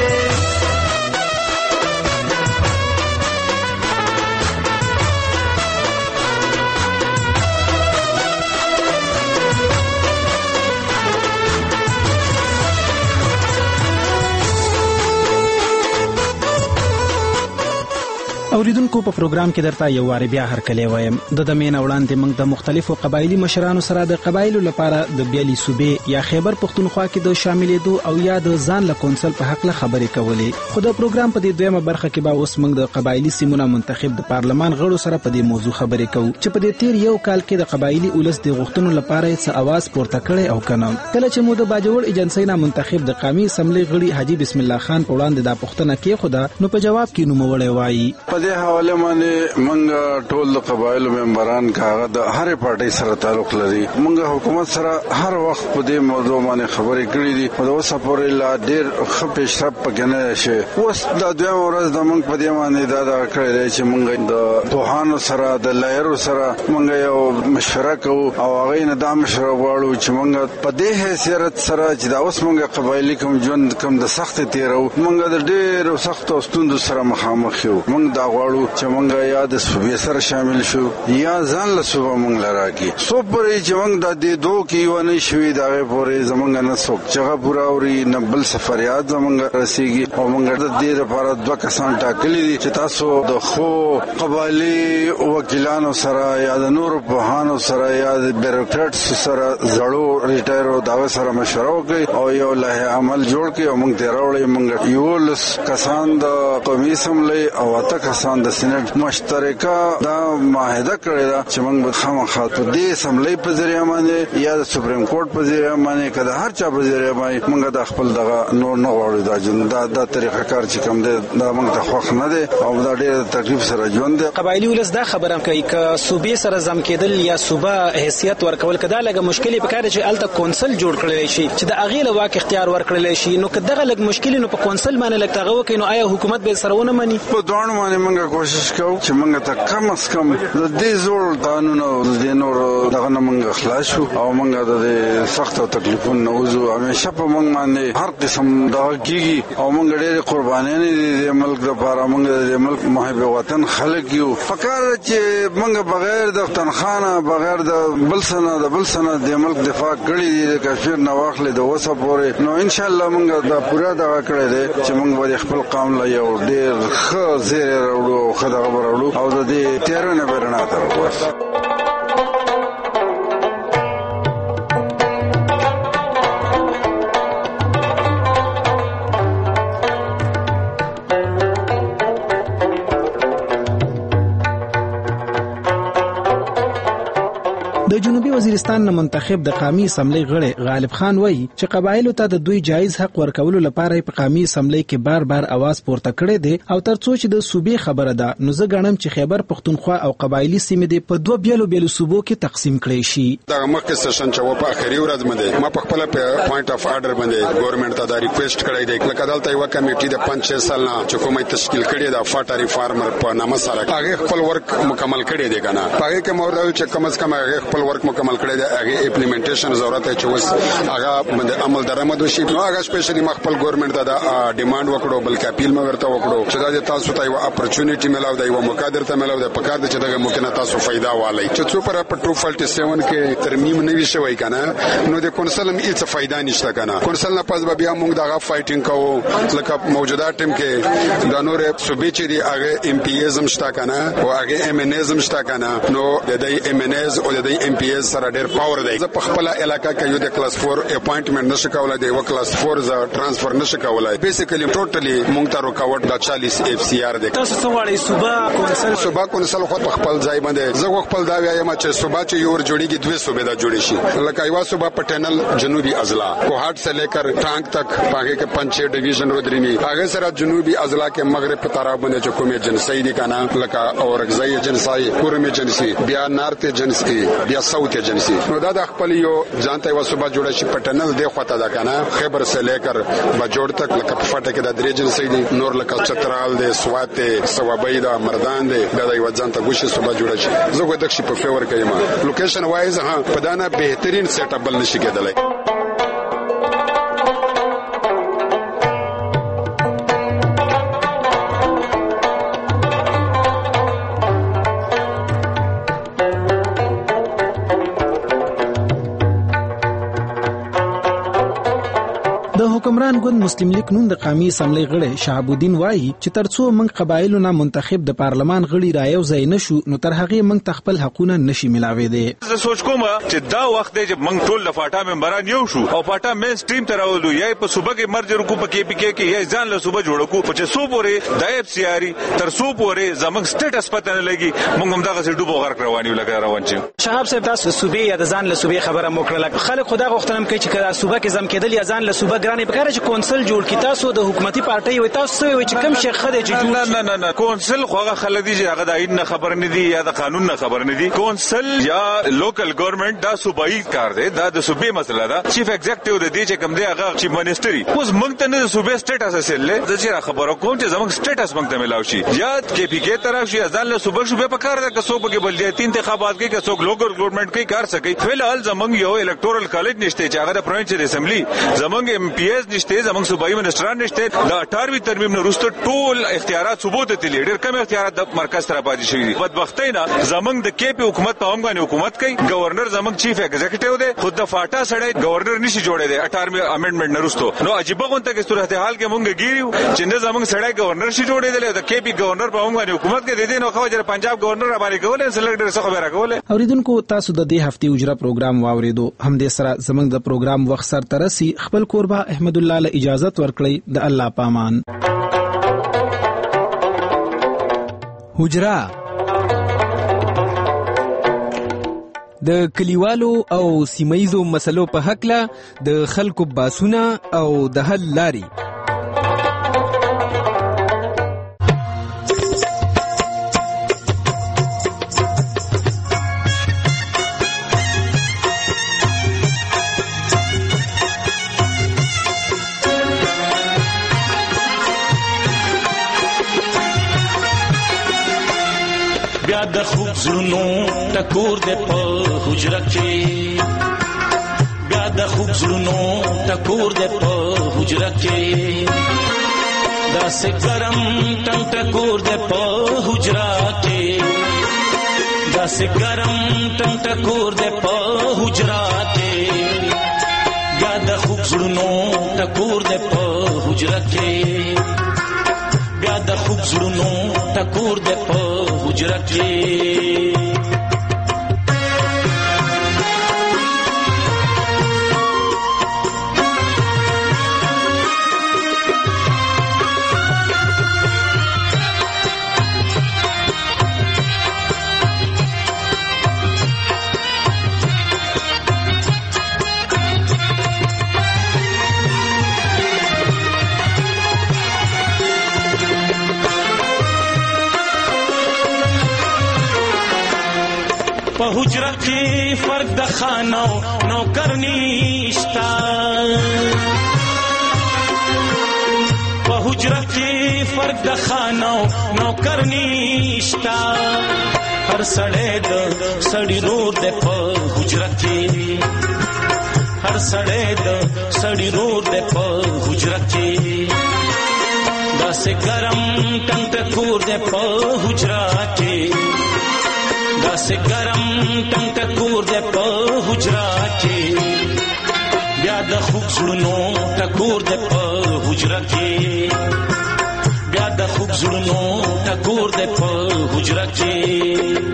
اوریدونکو په پروګرام کې درته یو واره بیا هرکلی وایم د دمین وړاندې موږ د مختلفو قبایلی مشرانو سره د قبایلو لپاره د بیالي صوبې یا خیبر پښتونخوا کې د شاملېدو او یا د ځان له کونسل په حق له خبرې کولې خو د پروګرام په دې دویمه برخه کې به اوس موږ د قبایلی سیمونو منتخب د پارلمان غړو سره په دې موضوع خبرې کوو چې په دې تیر یو کال کې د قبایلی اولس د غوښتنو لپاره څه आवाज پورته کړي او کنه کله چې مو د باجوړ ایجنسی نه منتخب د قومي اسمبلی غړي حاجی بسم الله خان په وړاندې دا پوښتنه کې خدا نو په جواب کې نو موړی وایي په دې حواله باندې موږ ټول د قبایلو ممبران کاغه د هر پارټي سره تعلق لري موږ حکومت سره هر وخت په دې موضوع باندې خبرې کړې دي په اوسه پورې لا ډېر خپې شرپ پکنه شي اوس د دوه ورځ د موږ په دې باندې دا دا کړی دی چې موږ د پوهانو سره د لایرو سره موږ یو مشوره کوو او هغه نه د مشوره غواړو چې موږ په دې حیثیت سره چې دا اوس موږ قبایلی کوم ژوند کوم د سخت تیرو موږ د ډېر سخت او ستوندو سره مخامخ یو موږ دا غواړو چې موږ یا د صوبې سره شامل شو یا ځان له صوبه موږ لراکي سو پرې چې موږ د دې دوه کې ونه شوي دا پورې زمونږ نه څوک چې پورا اوري نه بل سفریات زمونږ رسیږي او موږ د دې لپاره دوه کسان ټاکلي دي چې تاسو د خو قبایلی وکیلانو سره یا د نورو پوهانو سره یا د بیروکراټس سره زړو ریټایرو دا سره مشوره وکړي او یو لایحه عمل جوړ کړي او موږ ته راوړي موږ یو لس کسان د قومي اسمبلی او اته کسان د سېنات مشترکه دا معاهده کړې ده چې موږ به خامخا په دې اسمبلی په ذریعہ باندې یا د سپریم کورټ په ذریعہ باندې کله هر چا په ذریعہ باندې موږ د خپل دغه نور نه غواړو دا جن دا د طریقه کار چې کوم دی دا موږ ته خوښ نه دی او دا ډېر تکلیف سره ژوند دی قبایلی ولس دا خبره کوي ک صوبې سره زم کېدل یا صوبه حیثیت ورکول کدا لګه مشکل په کار چې الته کونسل جوړ کړل شي چې د اغه له واک اختیار ورکړل شي نو کداغه لګ مشکل نو په کونسل باندې لګ تاغه وکړي نو آیا حکومت به سرونه مني په دوه باندې موږ کوشش کوو چې موږ ته کم از کم د دې زور قانون او د نور دغه موږ خلاص شو او موږ د سخت او تکلیفونو نوزو همیشه په موږ باندې هر قسم دا کیږي او موږ ډېر قربانیان دي د ملک لپاره موږ د ملک محب وطن خلک یو فکر چې موږ بغیر د تنخانه بغیر د بل سنه د بل سنه د ملک دفاع کړی دي د کشمیر نه واخلې د وسه پورې نو ان شاء الله موږ دا پورا دا کړی دی چې موږ به خپل قوم له یو ډېر ښه زیری راوړو او خدای خبرولو او د دې تیرونه برنا تر وس د جنوبي وزیرستان نه منتخب د قومي اسمبلی غړي غالب خان وایي چې قبایلو ته د دوی جایز حق ورکولو لپاره په قومي اسمبلی کې بار بار आवाज پورته کړي دي او ترڅو چې د صوبې خبره ده نو زه غواړم چې خیبر پښتونخوا او قبایلی سیمې د په دوه بیلو بیلو صوبو کې تقسیم کړي شي دا مخکې سشن چې و په اخري ورځ باندې ما په خپل پوینټ اف آرډر باندې ګورنمنت ته دا ریکوېسټ کړی دی لکه دلته یو کمیټي د پنځه شپږ سال نه چې کومه تشکیل کړي ده فاټری فارمر په نامه سره هغه خپل ورک مکمل کړي دي کنه هغه کې مور دا چې کم از کم هغه خپل ورک مکمل کړي هغه امپلیمنټیشن ضرورت ہے چې اوس هغه باندې عمل درآمد وشي نو هغه سپیشلی مخبل ګورنمنت دا ډیماند وکړو بلکې اپیل مګرته وکړو چې دا تاسو ته یو اپورچونټی ملاو دی یو موقع درته ملاو دی په کار د چې دغه ممکنه تاسو فائدہ والي چې څو پر په ټرو فالټ سیون کې ترمیم نه وی شوی کنه نو د کونسل هم هیڅ فائدہ نشته کنه کونسل نه پس بیا موږ دغه فایټینګ کوو لکه موجوده ټیم کې د نور صوبې چې دی هغه ام پی ایز هم شته کنه او هغه ام ان ایز هم شته کنه نو د دې ام ان ایز او د دې ام پی ایز سره ډېر پاور دی زه په خپل علاقې کې یو د کلاس فور اپاینټمنټ نشه کولای دی و کلاس فور ز ټرانسفر نشه کولای بیسیکلی ټوټلی مونږ ته رکاوټ د چالیس اف سی آر دی تاسو څنګه واړی صوبه کونسل صوبه کونسل خو په خپل ځای باندې زه خپل دا وایم چې صوبه چې یو ور جوړیږي دوه صوبې دا جوړی شي لکه یو صوبه پټنل جنوبی اضلاع کوهاټ سے لیکر ټانک تک پاګه کې پنځه ډیویژن ودرینی هغه سره جنوبی اضلاع کې مغرب په طرف باندې چې کومه جنسي دي کنه لکه اورګزای جنسي کورمه جنسي بیا نارت جنسي بیا ساوث جنسي نو دا د خپل یو ځانته یو صوبه جوړه شي پټنل دی خواته دا کنه خیبر سے لیکر بجوړ تک لکه په فاټه کې د درې جنسي دي نور لکه چترال دی سواته سوابای دا مردان دی دا یو ځانته ګوشي صوبه جوړه شي زه غوډه شي په فیور کې ما لوکیشن وایز ها په دانه بهترین سیټ اپ بل نشي کېدلای افغان ګوند مسلم لیگ نون د قومي اسمبلی غړي شهاب الدین وایي چې ترڅو موږ قبایلو نه منتخب د پارلمان غړي رايو ځای نشو نو تر هغه موږ تخپل حقونه نشي ملاوي دي. زه سوچ کوم چې دا وخت دی چې موږ ټول د فاټا ممبران یو شو او فاټا مین سټریم ته راولو یا په صوبه کې مرج ورکو په کې پی کې کې یا ځان له صوبه جوړ کو چې سو پورې د اف سی آر تر سو پورې زموږ سټیټس پته نه لګي موږ هم دغه ډوبو غرق رواني ولګا روان شو. شهاب صاحب تاسو صوبې یا د ځان له صوبې خبره موکړه خلک خدا غوښتنم کوي چې کله صوبه کې زم کېدل یا ځان له صوبه ګرانې پکاره چې کونسل جوړ کی تاسو د حکومتي پارټي وي تاسو وي چې کوم شیخ خدای چې نه نه نه نه کونسل خوغه خلک دي چې هغه د عین نه خبر نه دي یا د قانون نه خبر نه دي. کونسل یا لوکل ګورنمنت دا صوبایي کار دی دا د صوبې مسله ده. چیف ایگزیکټیو د دې چې کوم دی هغه چیف منسټري اوس موږ ته نه صوبې سټیټس اصل له چې خبرو کوم چې زموږ سټیټس موږ ته ملاوي شي یا کې پی کې طرف شي ځان له صوبې شوبې په کار ده که صوبې کې بلدیاتي انتخابات کې که څوک لوکل ګورنمنت کې کار سکی. فلحال زموږ یو الکټورل کالج نشته چې هغه د پروینشل اسمبلی زموږ ایم پی ایس نشته زموږ صوبایي منسټران نشته. د اټاروي ترمیم نه وروسته ټول اختیارات ثبوت دي ډېر کم اختیارات د مرکز سره پاتې شوي دي. بدبختۍ نه زموږ د کې پی حکومت په هم باندې حکومت کوي. گورنر زموږ چیف ایگزیکټیو دی خود د فاټا سړی گورنر نشي جوړې دی اټاروي امندمنت نه وروسته نو عجیب غونته کې صورتحال کې مونږ ګیریو چې نه زموږ سړی گورنر شي جوړې دی د کې پی گورنر په هم باندې حکومت کې دی نو خو چې پنجاب گورنر باندې کولای سلیکټر څه خبره کوله. اوریدونکو تاسو د دې هفتې اجرا پروګرام واوریدو هم د سره زموږ د پروګرام وخت سر ترسي خپل کوربه احمد الله له اجازه ورکړي د الله پامان. حجرا د کلیوالو او سیمایزو مسلو په حق له د خلکو باسونه او د حل لاري. بیا د خوب زړونو ټکور دې په حجره کې بیا د خوب زړونو ټکور دې په حجره کې داسې ګرم ټنګ ټکور دې په حجره کې داسې ګرم ټنګ ټکور دې په حجره کې بیا د خوب زړونو ټکور دې په حجره کې بیا د خوب زړونو ټکور دې په حجره کې. په حجره کې فرق د خانو نوکر نشتا په حجره کې فرق د خانو نوکر نشتا هر سړی د سړی رور د په حجره کې هر سړی د سړی رور د په حجره کې داسې ګرم ټنګ ټکور د په حجره کې داسې ګرم ټنګ ټکور دې په حجره کې بیا د خوب زړونو ټکور دې په حجره کې بیا د خوب زړونو ټکور دې په حجره کې.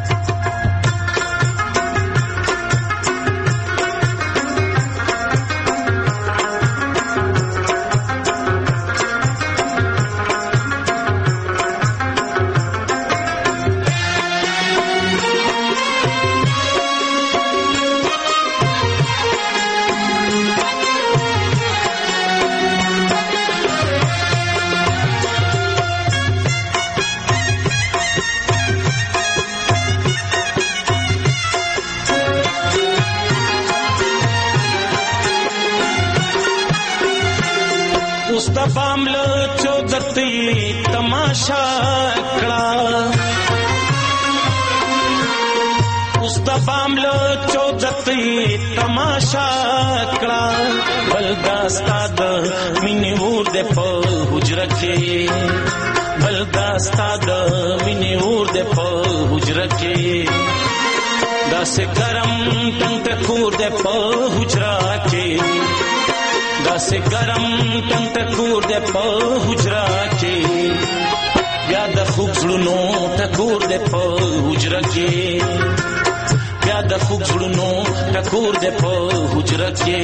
تماشا کړه اوس د باملو چودتي تماشا کړه بلدا ستاد مینه ور د په حجره کې بلدا ستاد مینه ور د په حجره کې داسې ګرم ټنګ ټکور د په حجره کې داسې ګرم ټنګ ټکور دی په حجره کې بیا د خوږ زړونو ټکور دی په حجره کې بیا د خوږ زړونو ټکور دی په حجره کې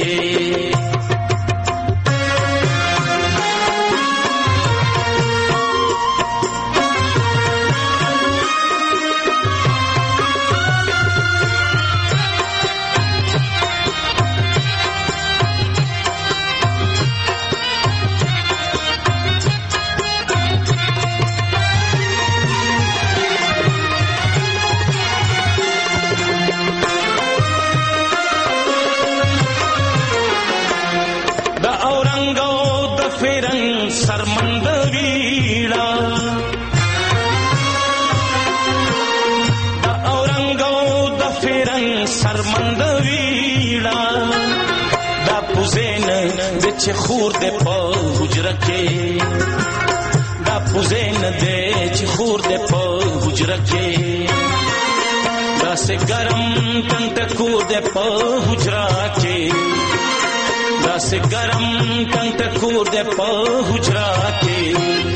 سرمند ویڑا دا اورنگو دا فیرن سرمند ویڑا دا پوزین دے چھ خور دے پا حجرہ کے دا پوزین دے چھ خور دے پا حجرہ کے دا سے گرم تن تکور دے پا حجرہ کے داسې ګرم ټنګ ټکور دی په حجره کې